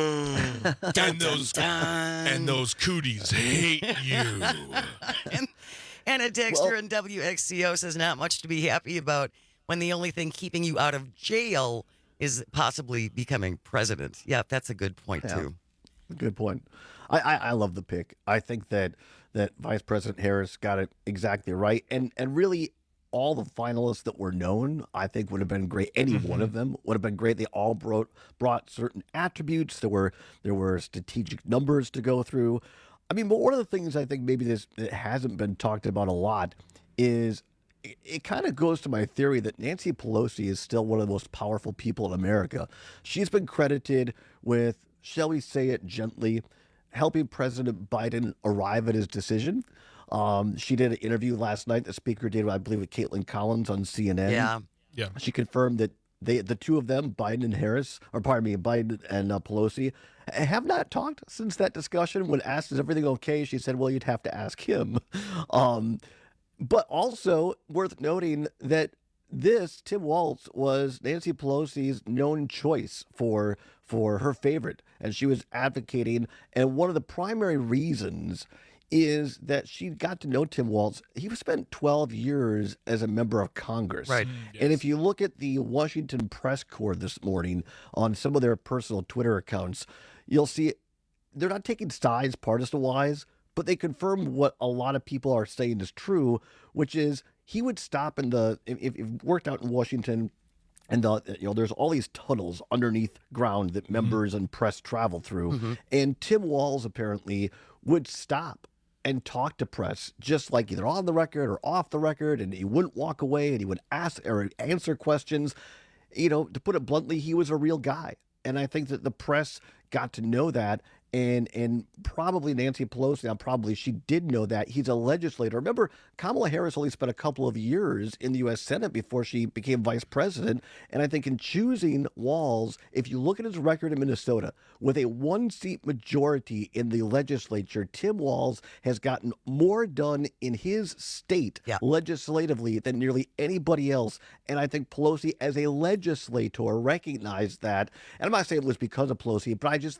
and those and those cooties hate you. and, and a texter well, in W X C O says not much to be happy about when the only thing keeping you out of jail is possibly becoming president. Yeah, that's a good point, yeah, too. Good point. I, I, I love the pick. I think that that Vice President Harris got it exactly right. And and really, all the finalists that were known, I think, would have been great. Any mm-hmm. one of them would have been great. They all brought brought certain attributes. There were there were strategic numbers to go through. I mean, but one of the things I think maybe this that hasn't been talked about a lot is it, it kind of goes to my theory that Nancy Pelosi is still one of the most powerful people in America. She's been credited with, shall we say it gently, helping President Biden arrive at his decision. Um, she did an interview last night. The speaker did, I believe, with Caitlin Collins on C N N. Yeah, yeah. She confirmed that they, the two of them, Biden and Harris, or pardon me, Biden and uh, Pelosi, have not talked since that discussion. When asked, "Is everything okay?" she said, "Well, you'd have to ask him." Um, but also worth noting that this Tim Walz was Nancy Pelosi's known choice for for her favorite, and she was advocating. And one of the primary reasons is that she got to know Tim Walz. He spent twelve years as a member of Congress. Right. Mm, yes. And if you look at the Washington Press Corps this morning on some of their personal Twitter accounts, you'll see they're not taking sides partisan-wise, but they confirm what a lot of people are saying is true, which is he would stop in the, if, if it worked out in Washington, and the, you know, there's all these tunnels underneath ground that members mm-hmm. and press travel through. Mm-hmm. And Tim Walz apparently would stop and talk to press, just like either on the record or off the record, and he wouldn't walk away, and he would ask or answer questions. You know, to put it bluntly, he was a real guy. And I think that the press got to know that, and and probably Nancy Pelosi, now probably she did know that. He's a legislator. Remember, Kamala Harris only spent a couple of years in the U S Senate before she became vice president. And I think in choosing Walz, if you look at his record in Minnesota, with a one-seat majority in the legislature, Tim Walz has gotten more done in his state yeah. legislatively than nearly anybody else. And I think Pelosi, as a legislator, recognized that. And I'm not saying it was because of Pelosi, but I just think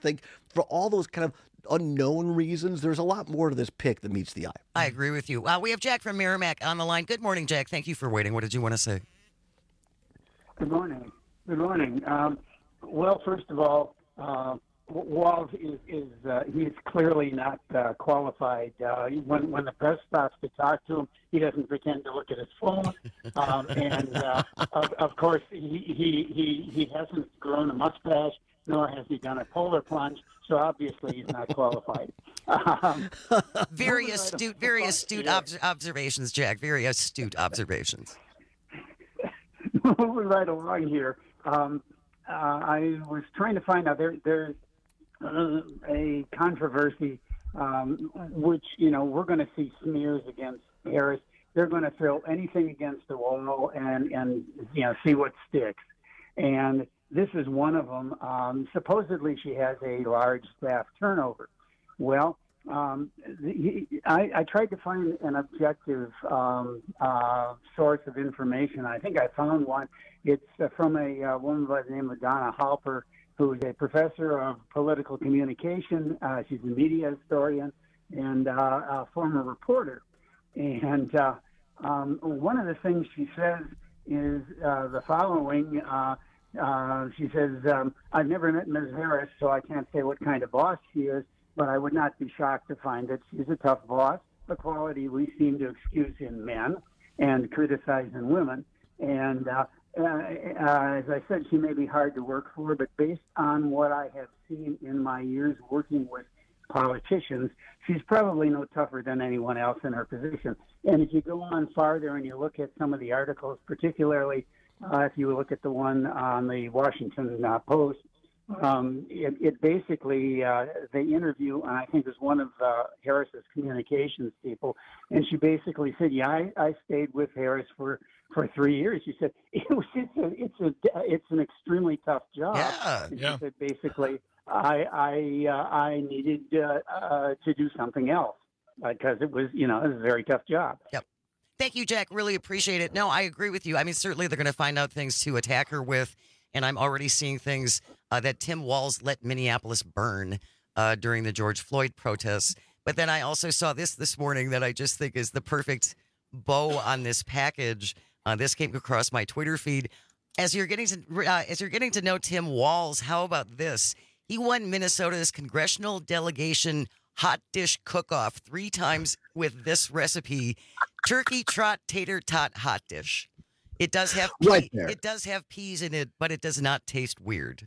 for all those kind of unknown reasons, there's a lot more to this pick that meets the eye. I agree with you. Uh, we have Jack from Merrimack on the line. Good morning, Jack. Thank you for waiting. What did you want to say? Good morning. Good morning. Um, well, first of all, uh, Walz is, is uh, he's clearly not uh, qualified. Uh, when when the press stops to talk to him, he doesn't pretend to look at his phone, um, and uh, of, of course he, he he he hasn't grown a mustache, nor has he done a polar plunge. So obviously he's not qualified. Um, very astute, very astute ob- observations, Jack. Very astute observations. Moving right along here, um, uh, I was trying to find out there there's uh, a controversy, um, which you know we're going to see smears against Harris. They're going to throw anything against the wall and and you know see what sticks. And this is one of them. Um, supposedly she has a large staff turnover. Well, um, the, I, I tried to find an objective um, uh, source of information. I think I found one. It's uh, from a uh, woman by the name of Donna Halper, who is a professor of political communication. Uh, she's a media historian and uh, a former reporter. And uh, um, one of the things she says is uh, the following. Uh, uh, she says, um, I've never met Miz Harris, so I can't say what kind of boss she is, but I would not be shocked to find that she's a tough boss, a quality we seem to excuse in men and criticize in women. And uh, uh, uh, as I said, she may be hard to work for, but based on what I have seen in my years working with politicians, she's probably no tougher than anyone else in her position. And if you go on farther and you look at some of the articles, particularly uh, if you look at the one on the Washington uh, Post, um, it, it basically, uh, they interview, and I think it was one of uh, Harris's communications people, and she basically said, yeah, I, I stayed with Harris for, for three years. She said, it was, it's, a, it's, a, it's an extremely tough job. Yeah, and yeah. She said, basically, I I uh, I needed uh, uh, to do something else because uh, it was you know it was a very tough job. Yep. Thank you, Jack. Really appreciate it. No, I agree with you. I mean, certainly they're going to find out things to attack her with, and I'm already seeing things uh, that Tim Walz let Minneapolis burn uh, during the George Floyd protests. But then I also saw this this morning that I just think is the perfect bow on this package. Uh, this came across my Twitter feed. As you're getting to uh, as you're getting to know Tim Walz, how about this? He won Minnesota's congressional delegation hot dish cook-off three times with this recipe: turkey trot tater tot hot dish. It does have pea, Right there. it does have peas in it, but it does not taste weird.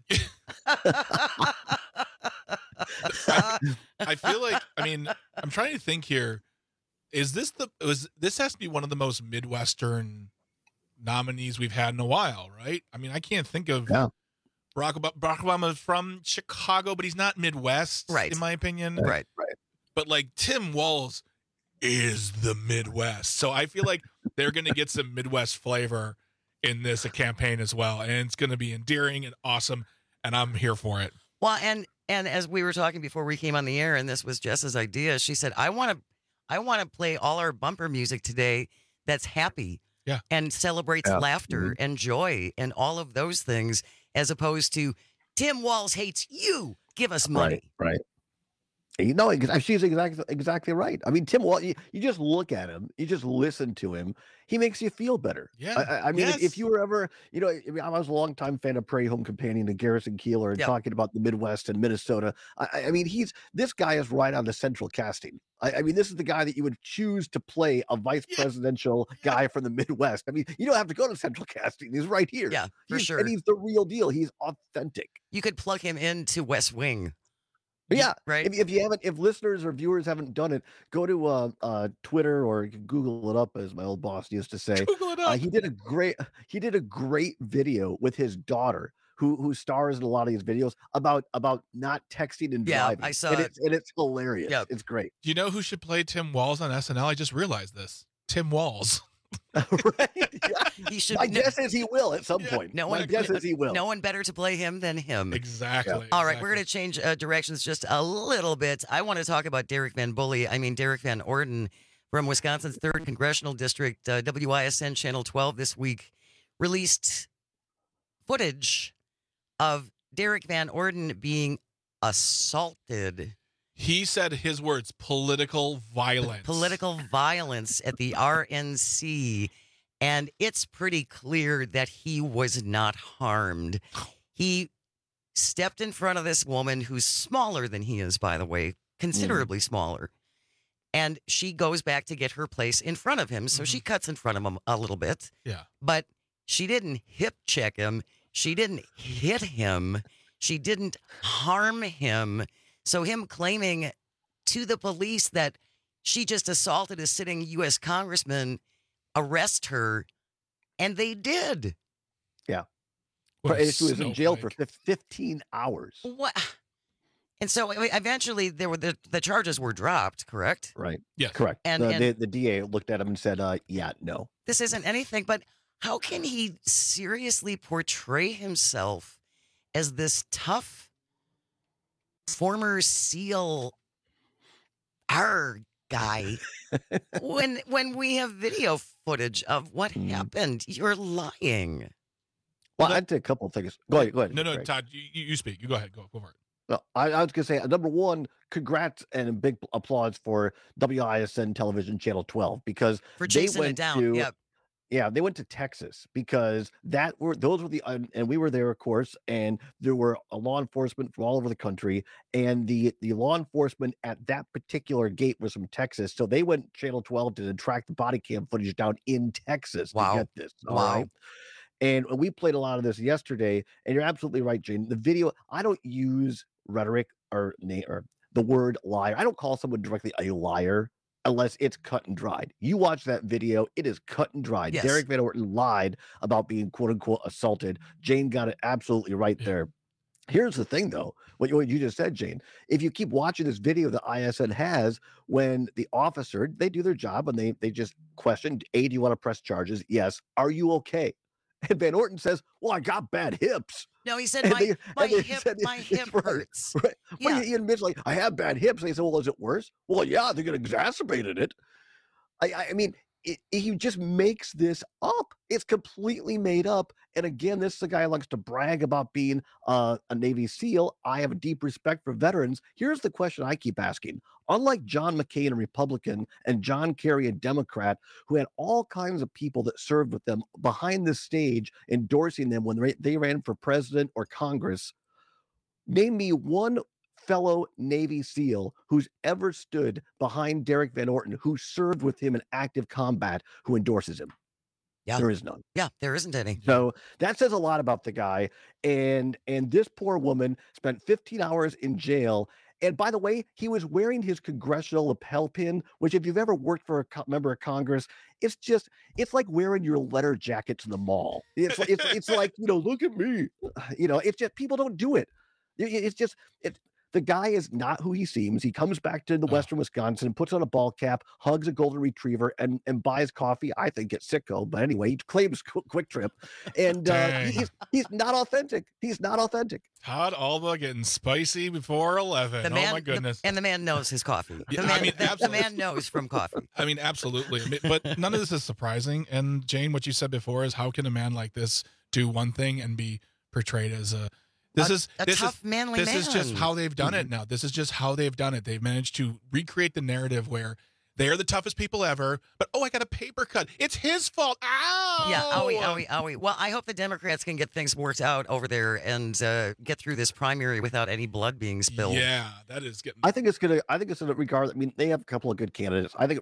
I feel like, I mean, I'm trying to think here. Is this the, was, this has to be one of the most Midwestern nominees we've had in a while, right? I mean, I can't think of yeah. Barack Obama, Barack Obama is from Chicago, but he's not Midwest, right? In my opinion, right, right. But like Tim Walz is the Midwest, so I feel like they're going to get some Midwest flavor in this campaign as well, and it's going to be endearing and awesome, and I'm here for it. Well, and and as we were talking before we came on the air, and this was Jess's idea, she said, "I want to, I want to play all our bumper music today that's happy, yeah, and celebrates Yeah. laughter Mhm. and joy and all of those things, as opposed to Tim Walz hates you. Give us money." Right, right. You know, ex- she's exactly exactly right. I mean, Tim Walz, you, you just look at him, you just listen to him, he makes you feel better. Yeah. I, I- I mean, if, Yes. if you were ever, you know, I, mean, I was a longtime fan of Prairie Home Companion and Garrison Keeler and Yep. talking about the Midwest and Minnesota. I, I- I mean, he's this guy is right on the central casting. I, I mean, this is the guy that you would choose to play a vice presidential guy from the Midwest. I mean, you don't have to go to central casting. He's right here. Yeah, for He's- sure. And he's the real deal. He's authentic. You could plug him into West Wing. But yeah, right. If, if you haven't, if listeners or viewers haven't done it, go to uh, uh, Twitter or you can Google it up, as my old boss used to say. Google it Uh, up. he did a great, he did a great video with his daughter, who who stars in a lot of these videos about about not texting and Yeah, driving. I saw and it. It's, and it's hilarious. Yep. It's great. Do you know who should play Tim Walz on S N L? I just realized this. Tim Walz. He should. My no, guess is he will at some point. no My one. guess is he will. No one better to play him than him. Exactly. All right, we're going to change uh, directions just a little bit. I want to talk about Derek Van Bully. I mean, Derek Van Orden from Wisconsin's third Congressional District, uh, W I S N Channel twelve this week, released footage of Derek Van Orden being assaulted. He said his words, political violence. Political violence at the R N C. And it's pretty clear that he was not harmed. He stepped in front of this woman who's smaller than he is, by the way, considerably mm. smaller. And she goes back to get her place in front of him. So mm-hmm. she cuts in front of him a little bit. Yeah. But she didn't hip check him. She didn't hit him. She didn't harm him. So him claiming to the police that she just assaulted a sitting U S congressman, arrest her, and they did. Yeah. What But she was in jail snowflake. for fif- fifteen hours. What? And so eventually there were the, the charges were dropped, correct? Right. Yes. Correct. And- the, and- the, the D A looked at him and said, uh, yeah, no. This isn't anything, but how can he seriously portray himself as this tough former SEAL R guy when when we have video footage of what Mm. happened? You're lying. Well, I'd say a couple of things. Go ahead. Go ahead. No, no, Greg. Todd, you, you you speak. You go ahead. Go, go for it. No, I, I was going to say, uh, number one, congrats and a big applause for W I S N Television Channel twelve because For they chasing it went down, to, yep. yeah, they went to Texas because that were those were the uh, and we were there, of course, and there were a law enforcement from all over the country, and the the law enforcement at that particular gate was from Texas, so they went Channel twelve to track the body cam footage down in Texas Wow. to get this. all Wow. right? And we played a lot of this yesterday, and you're absolutely right, Jane. The video, I don't use rhetoric or name or the word liar. I don't call someone directly a liar unless it's cut and dried. You watch that video, it is cut and dried. Yes. Derek Van Orton lied about being quote unquote assaulted. Jane got it absolutely right Yeah. there. Here's the thing, though, what you, what you just said, Jane. If you keep watching this video that I S N has, when the officer, they do their job and they they just question, A, do you want to press charges? Yes. Are you okay? And Van Orton says, well, I got bad hips. No, he said And my they- my and they hip said my it's hip right, hurts. Right. Yeah. Well, he, he admits, like, I have bad hips. And they said, well, is it worse? Well, yeah, I think it exacerbated it. I, I, I mean, it, he just makes this up. It's completely made up. And again, this is a guy who likes to brag about being uh, a Navy SEAL. I have a deep respect for veterans. Here's the question I keep asking. Unlike John McCain, a Republican, and John Kerry, a Democrat, who had all kinds of people that served with them behind the stage endorsing them when they, they ran for president or Congress, name me one fellow Navy SEAL who's ever stood behind Derek Van Orton, who served with him in active combat, who endorses him. Yeah. There is none. Yeah, there isn't any. So that says a lot about the guy. And and this poor woman spent fifteen hours in jail. And by the way, he was wearing his congressional lapel pin, which if you've ever worked for a co- member of Congress, it's just, it's like wearing your leather jacket to the mall. It's, it's, it's like, you know, look at me. You know, it's just, people don't do it. It- It's just, it, the guy is not who he seems. He comes back to the Western Wisconsin, puts on a ball cap, hugs a golden retriever, and and buys coffee. I think at Sitco, but anyway, he claims Qu- Quick Trip, and uh, Dang. he's he's not authentic. He's not authentic. Todd Alba getting spicy before eleven. The man, oh my goodness. The, and the man knows his coffee. The Yeah, I man, mean, the, the absolutely. man knows from coffee. I mean, absolutely. I mean, but none of this is surprising. And Jane, what you said before is how can a man like this do one thing and be portrayed as a this A- is a this tough, is manly this is just man. how they've done it now. This is just how they've done it. They've managed to recreate the narrative where they're the toughest people ever, but oh, I got a paper cut. It's his fault. Ow! Yeah, owie, owie, owie. Well, I hope the Democrats can get things worked out over there and uh, get through this primary without any blood being spilled. Yeah, that is getting. I think it's gonna. I think it's gonna regard. I mean, they have a couple of good candidates. I think.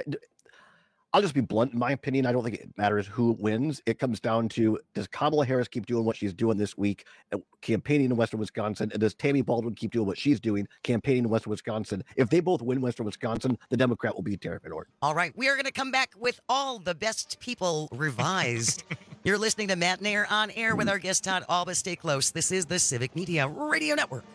I'll just be blunt. In my opinion, I don't think it matters who wins. It comes down to, does Kamala Harris keep doing what she's doing this week, uh, campaigning in Western Wisconsin, and does Tammy Baldwin keep doing what she's doing, campaigning in Western Wisconsin? If they both win Western Wisconsin, the Democrat will beat Derek Van Orton. All right, we are going to come back with all the best people revised. You're listening to Matt Nair on air with our guest Todd Alba. Stay close. This is the Civic Media Radio Network.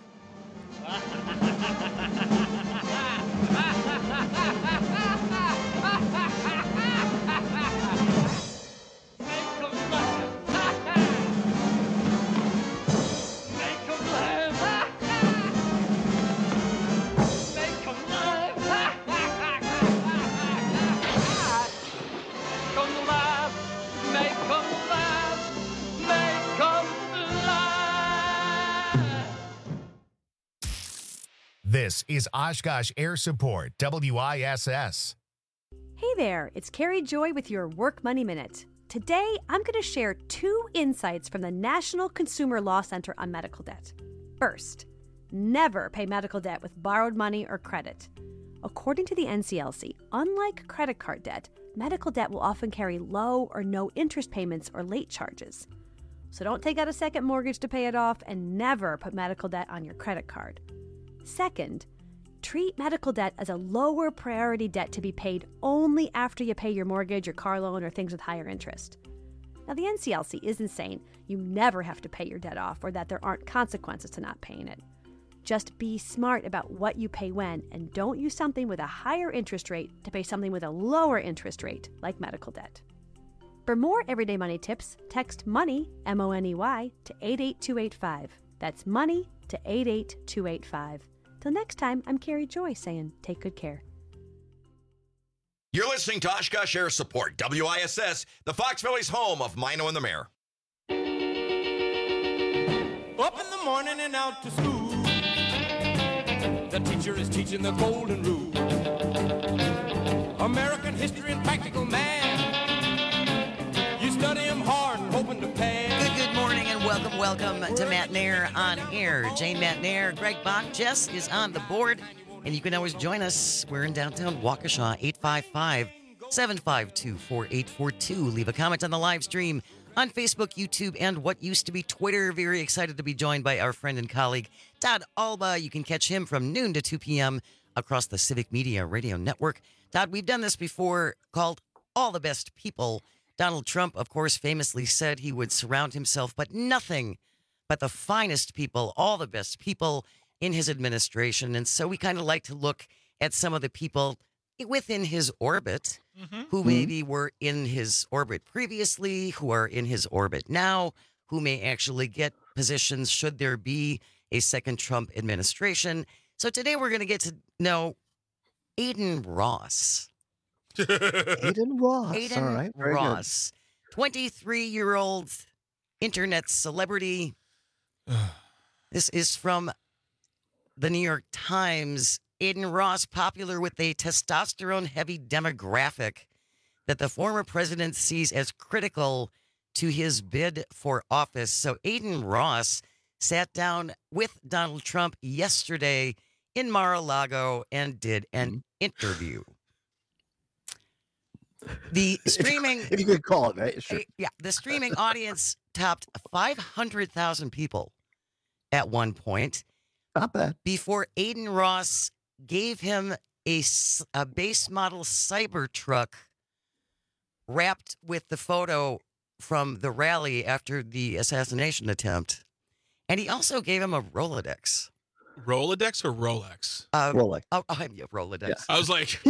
is Oshkosh Air Support, W I S S. Hey there, it's Carrie Joy with your Work Money Minute. Today, I'm going to share two insights from the National Consumer Law Center on medical debt. First, never pay medical debt with borrowed money or credit. According to the N C L C, unlike credit card debt, medical debt will often carry low or no interest payments or late charges. So don't take out a second mortgage to pay it off, and never put medical debt on your credit card. Second, treat medical debt as a lower priority debt to be paid only after you pay your mortgage or car loan or things with higher interest. Now, the N C L C isn't saying you never have to pay your debt off or that there aren't consequences to not paying it. Just be smart about what you pay when, and don't use something with a higher interest rate to pay something with a lower interest rate, like medical debt. For more everyday money tips, text MONEY, M O N E Y, to eight eight two eight five. That's MONEY to eight eight two eight five. Till next time, I'm Carrie Joy saying take good care. You're listening to Oshkosh Air Support, W I S S, the Fox Valley's home of Mino and the Mayor. Up in the morning and out to school. The teacher is teaching the golden rule. American history and practical math. You study them hard and hoping to pass. Good, good morning and welcome, welcome to Matt Nair on Air. Jane Matt Nair, Greg Bach, Jess is on the board, and you can always join us. We're in downtown Waukesha, eight five five, seven five two, four eight four two. Leave a comment on the live stream on Facebook, YouTube, and what used to be Twitter. Very excited to be joined by our friend and colleague, Todd Alba. You can catch him from noon to two p.m. across the Civic Media Radio Network. Todd, we've done this before, called All the Best People. Donald Trump, of course, famously said he would surround himself, but nothing but the finest people, all the best people in his administration. And so we kind of like to look at some of the people within his orbit, mm-hmm. who maybe were in his orbit previously, who are in his orbit now, who may actually get positions should there be a second Trump administration. So today we're going to get to know Adin Ross. Adin Ross. Adin All right. Very Ross, twenty-three-year-old internet celebrity. This is from the New York Times. Adin Ross, popular with a testosterone-heavy demographic that the former president sees as critical to his bid for office. So Adin Ross sat down with Donald Trump yesterday in Mar-a-Lago and did an interview. The streaming, if you could call it that, sure. Yeah, the streaming audience topped five hundred thousand people at one point. Not bad. Before Adin Ross gave him a, a base model Cybertruck wrapped with the photo from the rally after the assassination attempt. And he also gave him a Rolodex. Rolodex or Rolex? Uh, Rolex. Oh, oh, yeah, Rolodex. Yeah. I was like,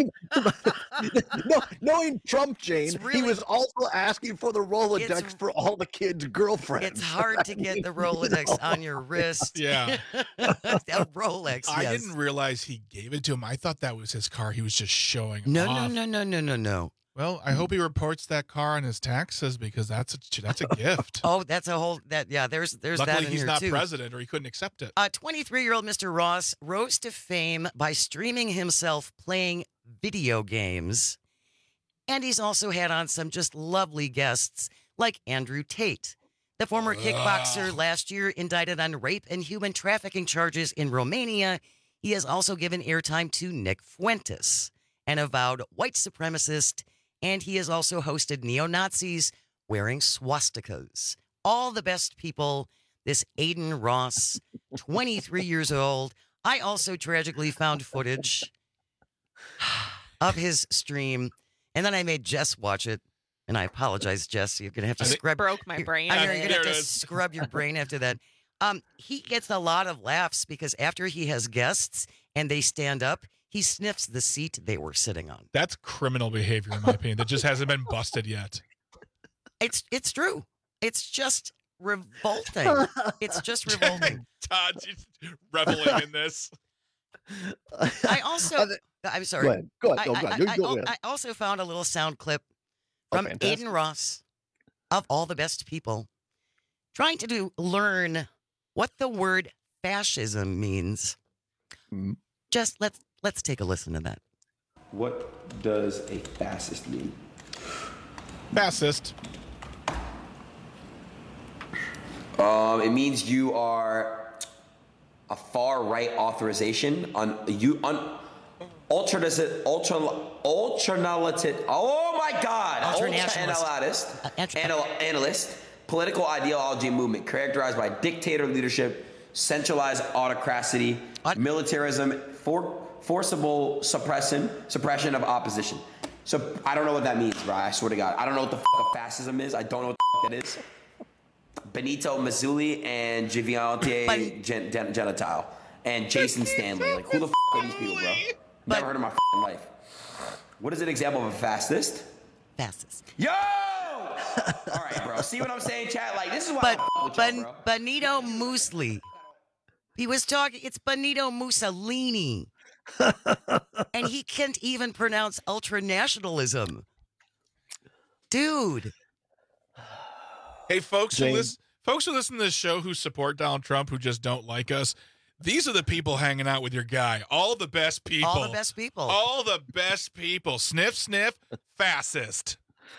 no, knowing Trump, Jane, really, he was also asking for the Rolodex for all the kids' girlfriends. It's hard to get the Rolodex you know? on your wrist. Yeah. A Rolex, I yes. didn't realize he gave it to him. I thought that was his car. He was just showing no, off. No, no, no, no, no, no. Well, I hope he reports that car on his taxes because that's a, that's a gift. Oh, that's a whole that yeah. There's there's Luckily, that in he's here not too. president, or he couldn't accept it. Uh, twenty-three-year-old Mister Ross rose to fame by streaming himself playing video games, and he's also had on some just lovely guests like Andrew Tate, the former kickboxer, last year indicted on rape and human trafficking charges in Romania. He has also given airtime to Nick Fuentes, an avowed white supremacist. And he has also hosted neo-Nazis wearing swastikas. All the best people. This Adin Ross, twenty-three years old. I also tragically found footage of his stream, and then I made Jess watch it. And I apologize, Jess. You're gonna have to scrub. Broke my brain. I know you're gonna have There to it is. scrub your brain after that. Um, he gets a lot of laughs because after he has guests and they stand up, he sniffs the seat they were sitting on. That's criminal behavior, in my opinion. That just hasn't been busted yet. It's it's true. It's just revolting. It's just revolting. Todd's reveling in this. I also, I'm sorry. Go ahead. Go ahead. I, Go, go I, ahead. I, Go I, ahead. I also found a little sound clip from Oh, fantastic. Adin Ross, of all the best people, trying to do, learn what the word fascism means. Mm. Just let's let's take a listen to that. What does a fascist mean? Fascist. Um, it means you are a far right authorization on you on ultra ultra ultra oh my god ultra-analyst uh, anal, analyst political ideology movement characterized by dictator leadership, centralized autocracy, what? militarism, for, forcible suppression suppression of opposition. So I don't know what that means, bro. I swear to God, I don't know what the fuck a fascism is. I don't know what the fuck that is. Benito Mussolini and Giviante Gen- Gen- Genitile and Jason Stanley. Like, who the fuck are these people, bro? Never heard of my fucking life. What is an example of a fascist? Fascist. Yo! All right, bro. See what I'm saying, chat? Like, this is why But I fuck with ben, y'all, bro. Benito Mussolini. He was talking. It's Benito Mussolini, and he can't even pronounce ultranationalism, dude. Hey, folks who, James. listen, folks who listen to this show who support Donald Trump, who just don't like us, these are the people hanging out with your guy. All the best people. All the best people. All the best people. Sniff, sniff, fascist.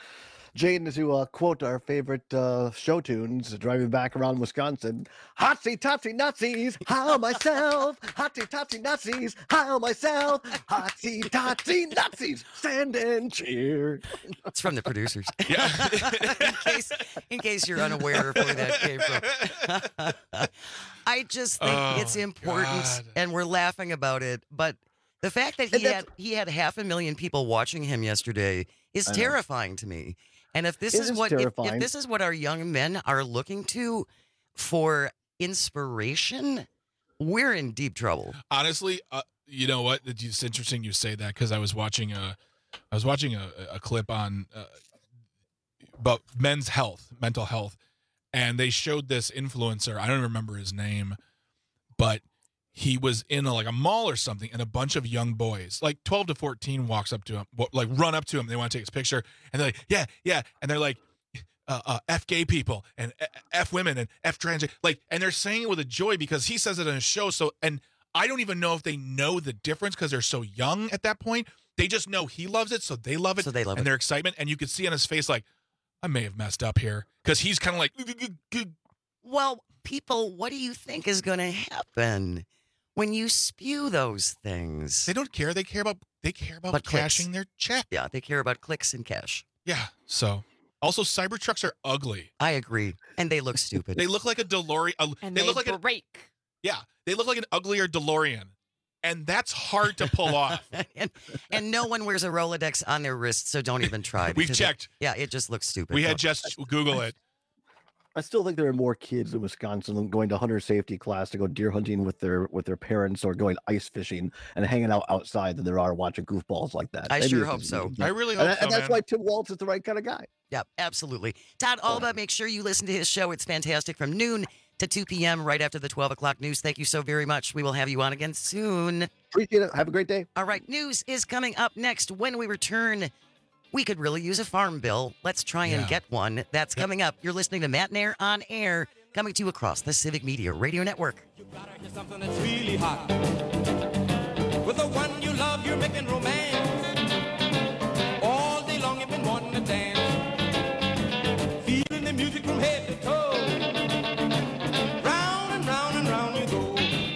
Jane, to uh, quote our favorite uh, show tunes, driving back around Wisconsin, Hotsy totsy Nazis, how myself, Hotsy totsy Nazis, how myself, Hotsy totsy Nazis, stand and cheer. It's from the producers. Yeah. in case in case you're unaware of where that came from. I just think Oh, it's important, God. and we're laughing about it, but the fact that he had he had half a million people watching him yesterday is I know. terrifying to me. And if this It is is what if, if terrifying. this is what our young men are looking to for inspiration, we're in deep trouble. Honestly, uh, you know what? It's interesting you say that because I was watching a, I was watching a, a clip on uh, about men's health, mental health, and they showed this influencer. I don't remember his name, but he was in a, like a mall or something, and a bunch of young boys, like twelve to fourteen, walks up to him, wa- like run up to him. They want to take his picture, and they're like, "Yeah, yeah," and they're like, uh, uh, "F gay people and uh, F women and F trans," like, and they're saying it with a joy because he says it in a show. So, and I don't even know if they know the difference because they're so young at that point. They just know he loves it, so they love it, So they love and it. their excitement, and you could see on his face like, I may have messed up here because he's kind of like, Well, people, what do you think is going to happen when you spew those things? They don't care. They care about they care about But clicks. cashing their check. Yeah, they care about clicks and cash. Yeah. So, also, Cybertrucks are ugly. I agree, and they look stupid. They look like a DeLorean. A, And they, they look like a, break. yeah. They look like an uglier DeLorean, and that's hard to pull off. and, and no one wears a Rolodex on their wrist, so don't even try. We've because it- checked. yeah, it just looks stupid. We had Don't- just Google it. I still think there are more kids in Wisconsin going to hunter safety class to go deer hunting with their with their parents or going ice fishing and hanging out outside than there are watching goofballs like that. I Maybe sure it's- hope so. I really and, hope so, and that's man. why Tim Waltz is the right kind of guy. Yeah, absolutely. Todd Alba, make sure you listen to his show. It's fantastic from noon to two p.m. right after the twelve o'clock news. Thank you so very much. We will have you on again soon. Appreciate it. Have a great day. All right, news is coming up next. When we return, we could really use a farm bill. Let's try and Yeah. get one. That's coming up. You're listening to Matt Nair on Air, coming to you across the Civic Media Radio Network. Here's something that's really hot. With the one you love, you're making romance. All day long, you've been wanting to dance. Feeling the music from head to toe. Round and round and round you go.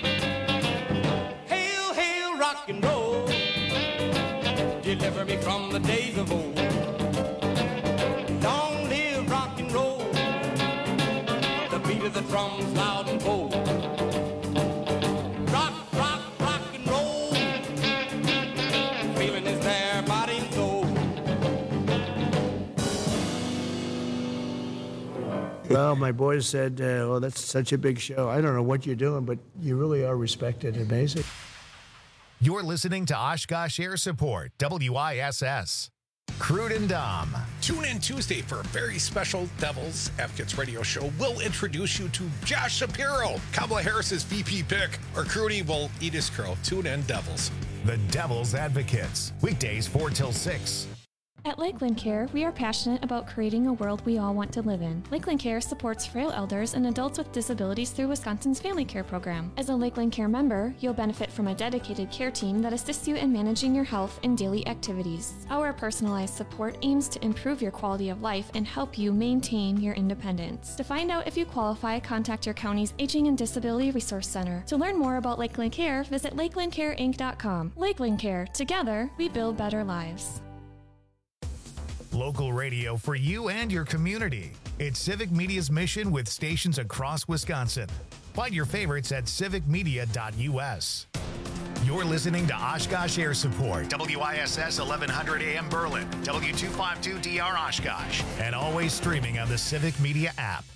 Hail, hail, rock and roll. Deliver me from the days of old. Long live rock and roll. The beat of the drums loud and bold. Rock, rock, rock and roll. Feeling is there, body and soul. Well, my boys said, uh, well, that's such a big show. I don't know what you're doing, but you really are respected. Amazing. You're listening to Oshkosh Air Support, W I S S. Crude and Dom. Tune in Tuesday for a very special Devils Advocates radio show. We'll introduce you to Josh Shapiro, Kamala Harris's V P pick. Or Crudy will eat his crow. Tune in, Devils. The Devil's Advocates. Weekdays four till six. At Lakeland Care, we are passionate about creating a world we all want to live in. Lakeland Care supports frail elders and adults with disabilities through Wisconsin's Family Care Program. As a Lakeland Care member, you'll benefit from a dedicated care team that assists you in managing your health and daily activities. Our personalized support aims to improve your quality of life and help you maintain your independence. To find out if you qualify, contact your county's Aging and Disability Resource Center. To learn more about Lakeland Care, visit lakeland care inc dot com. Lakeland Care. Together, we build better lives. Local radio for you and your community. It's Civic Media's mission with stations across Wisconsin. Find your favorites at civic media dot u s. You're listening to Oshkosh Air Support, W I S S eleven hundred A M Berlin, W two fifty-two D R Oshkosh, and always streaming on the Civic Media app.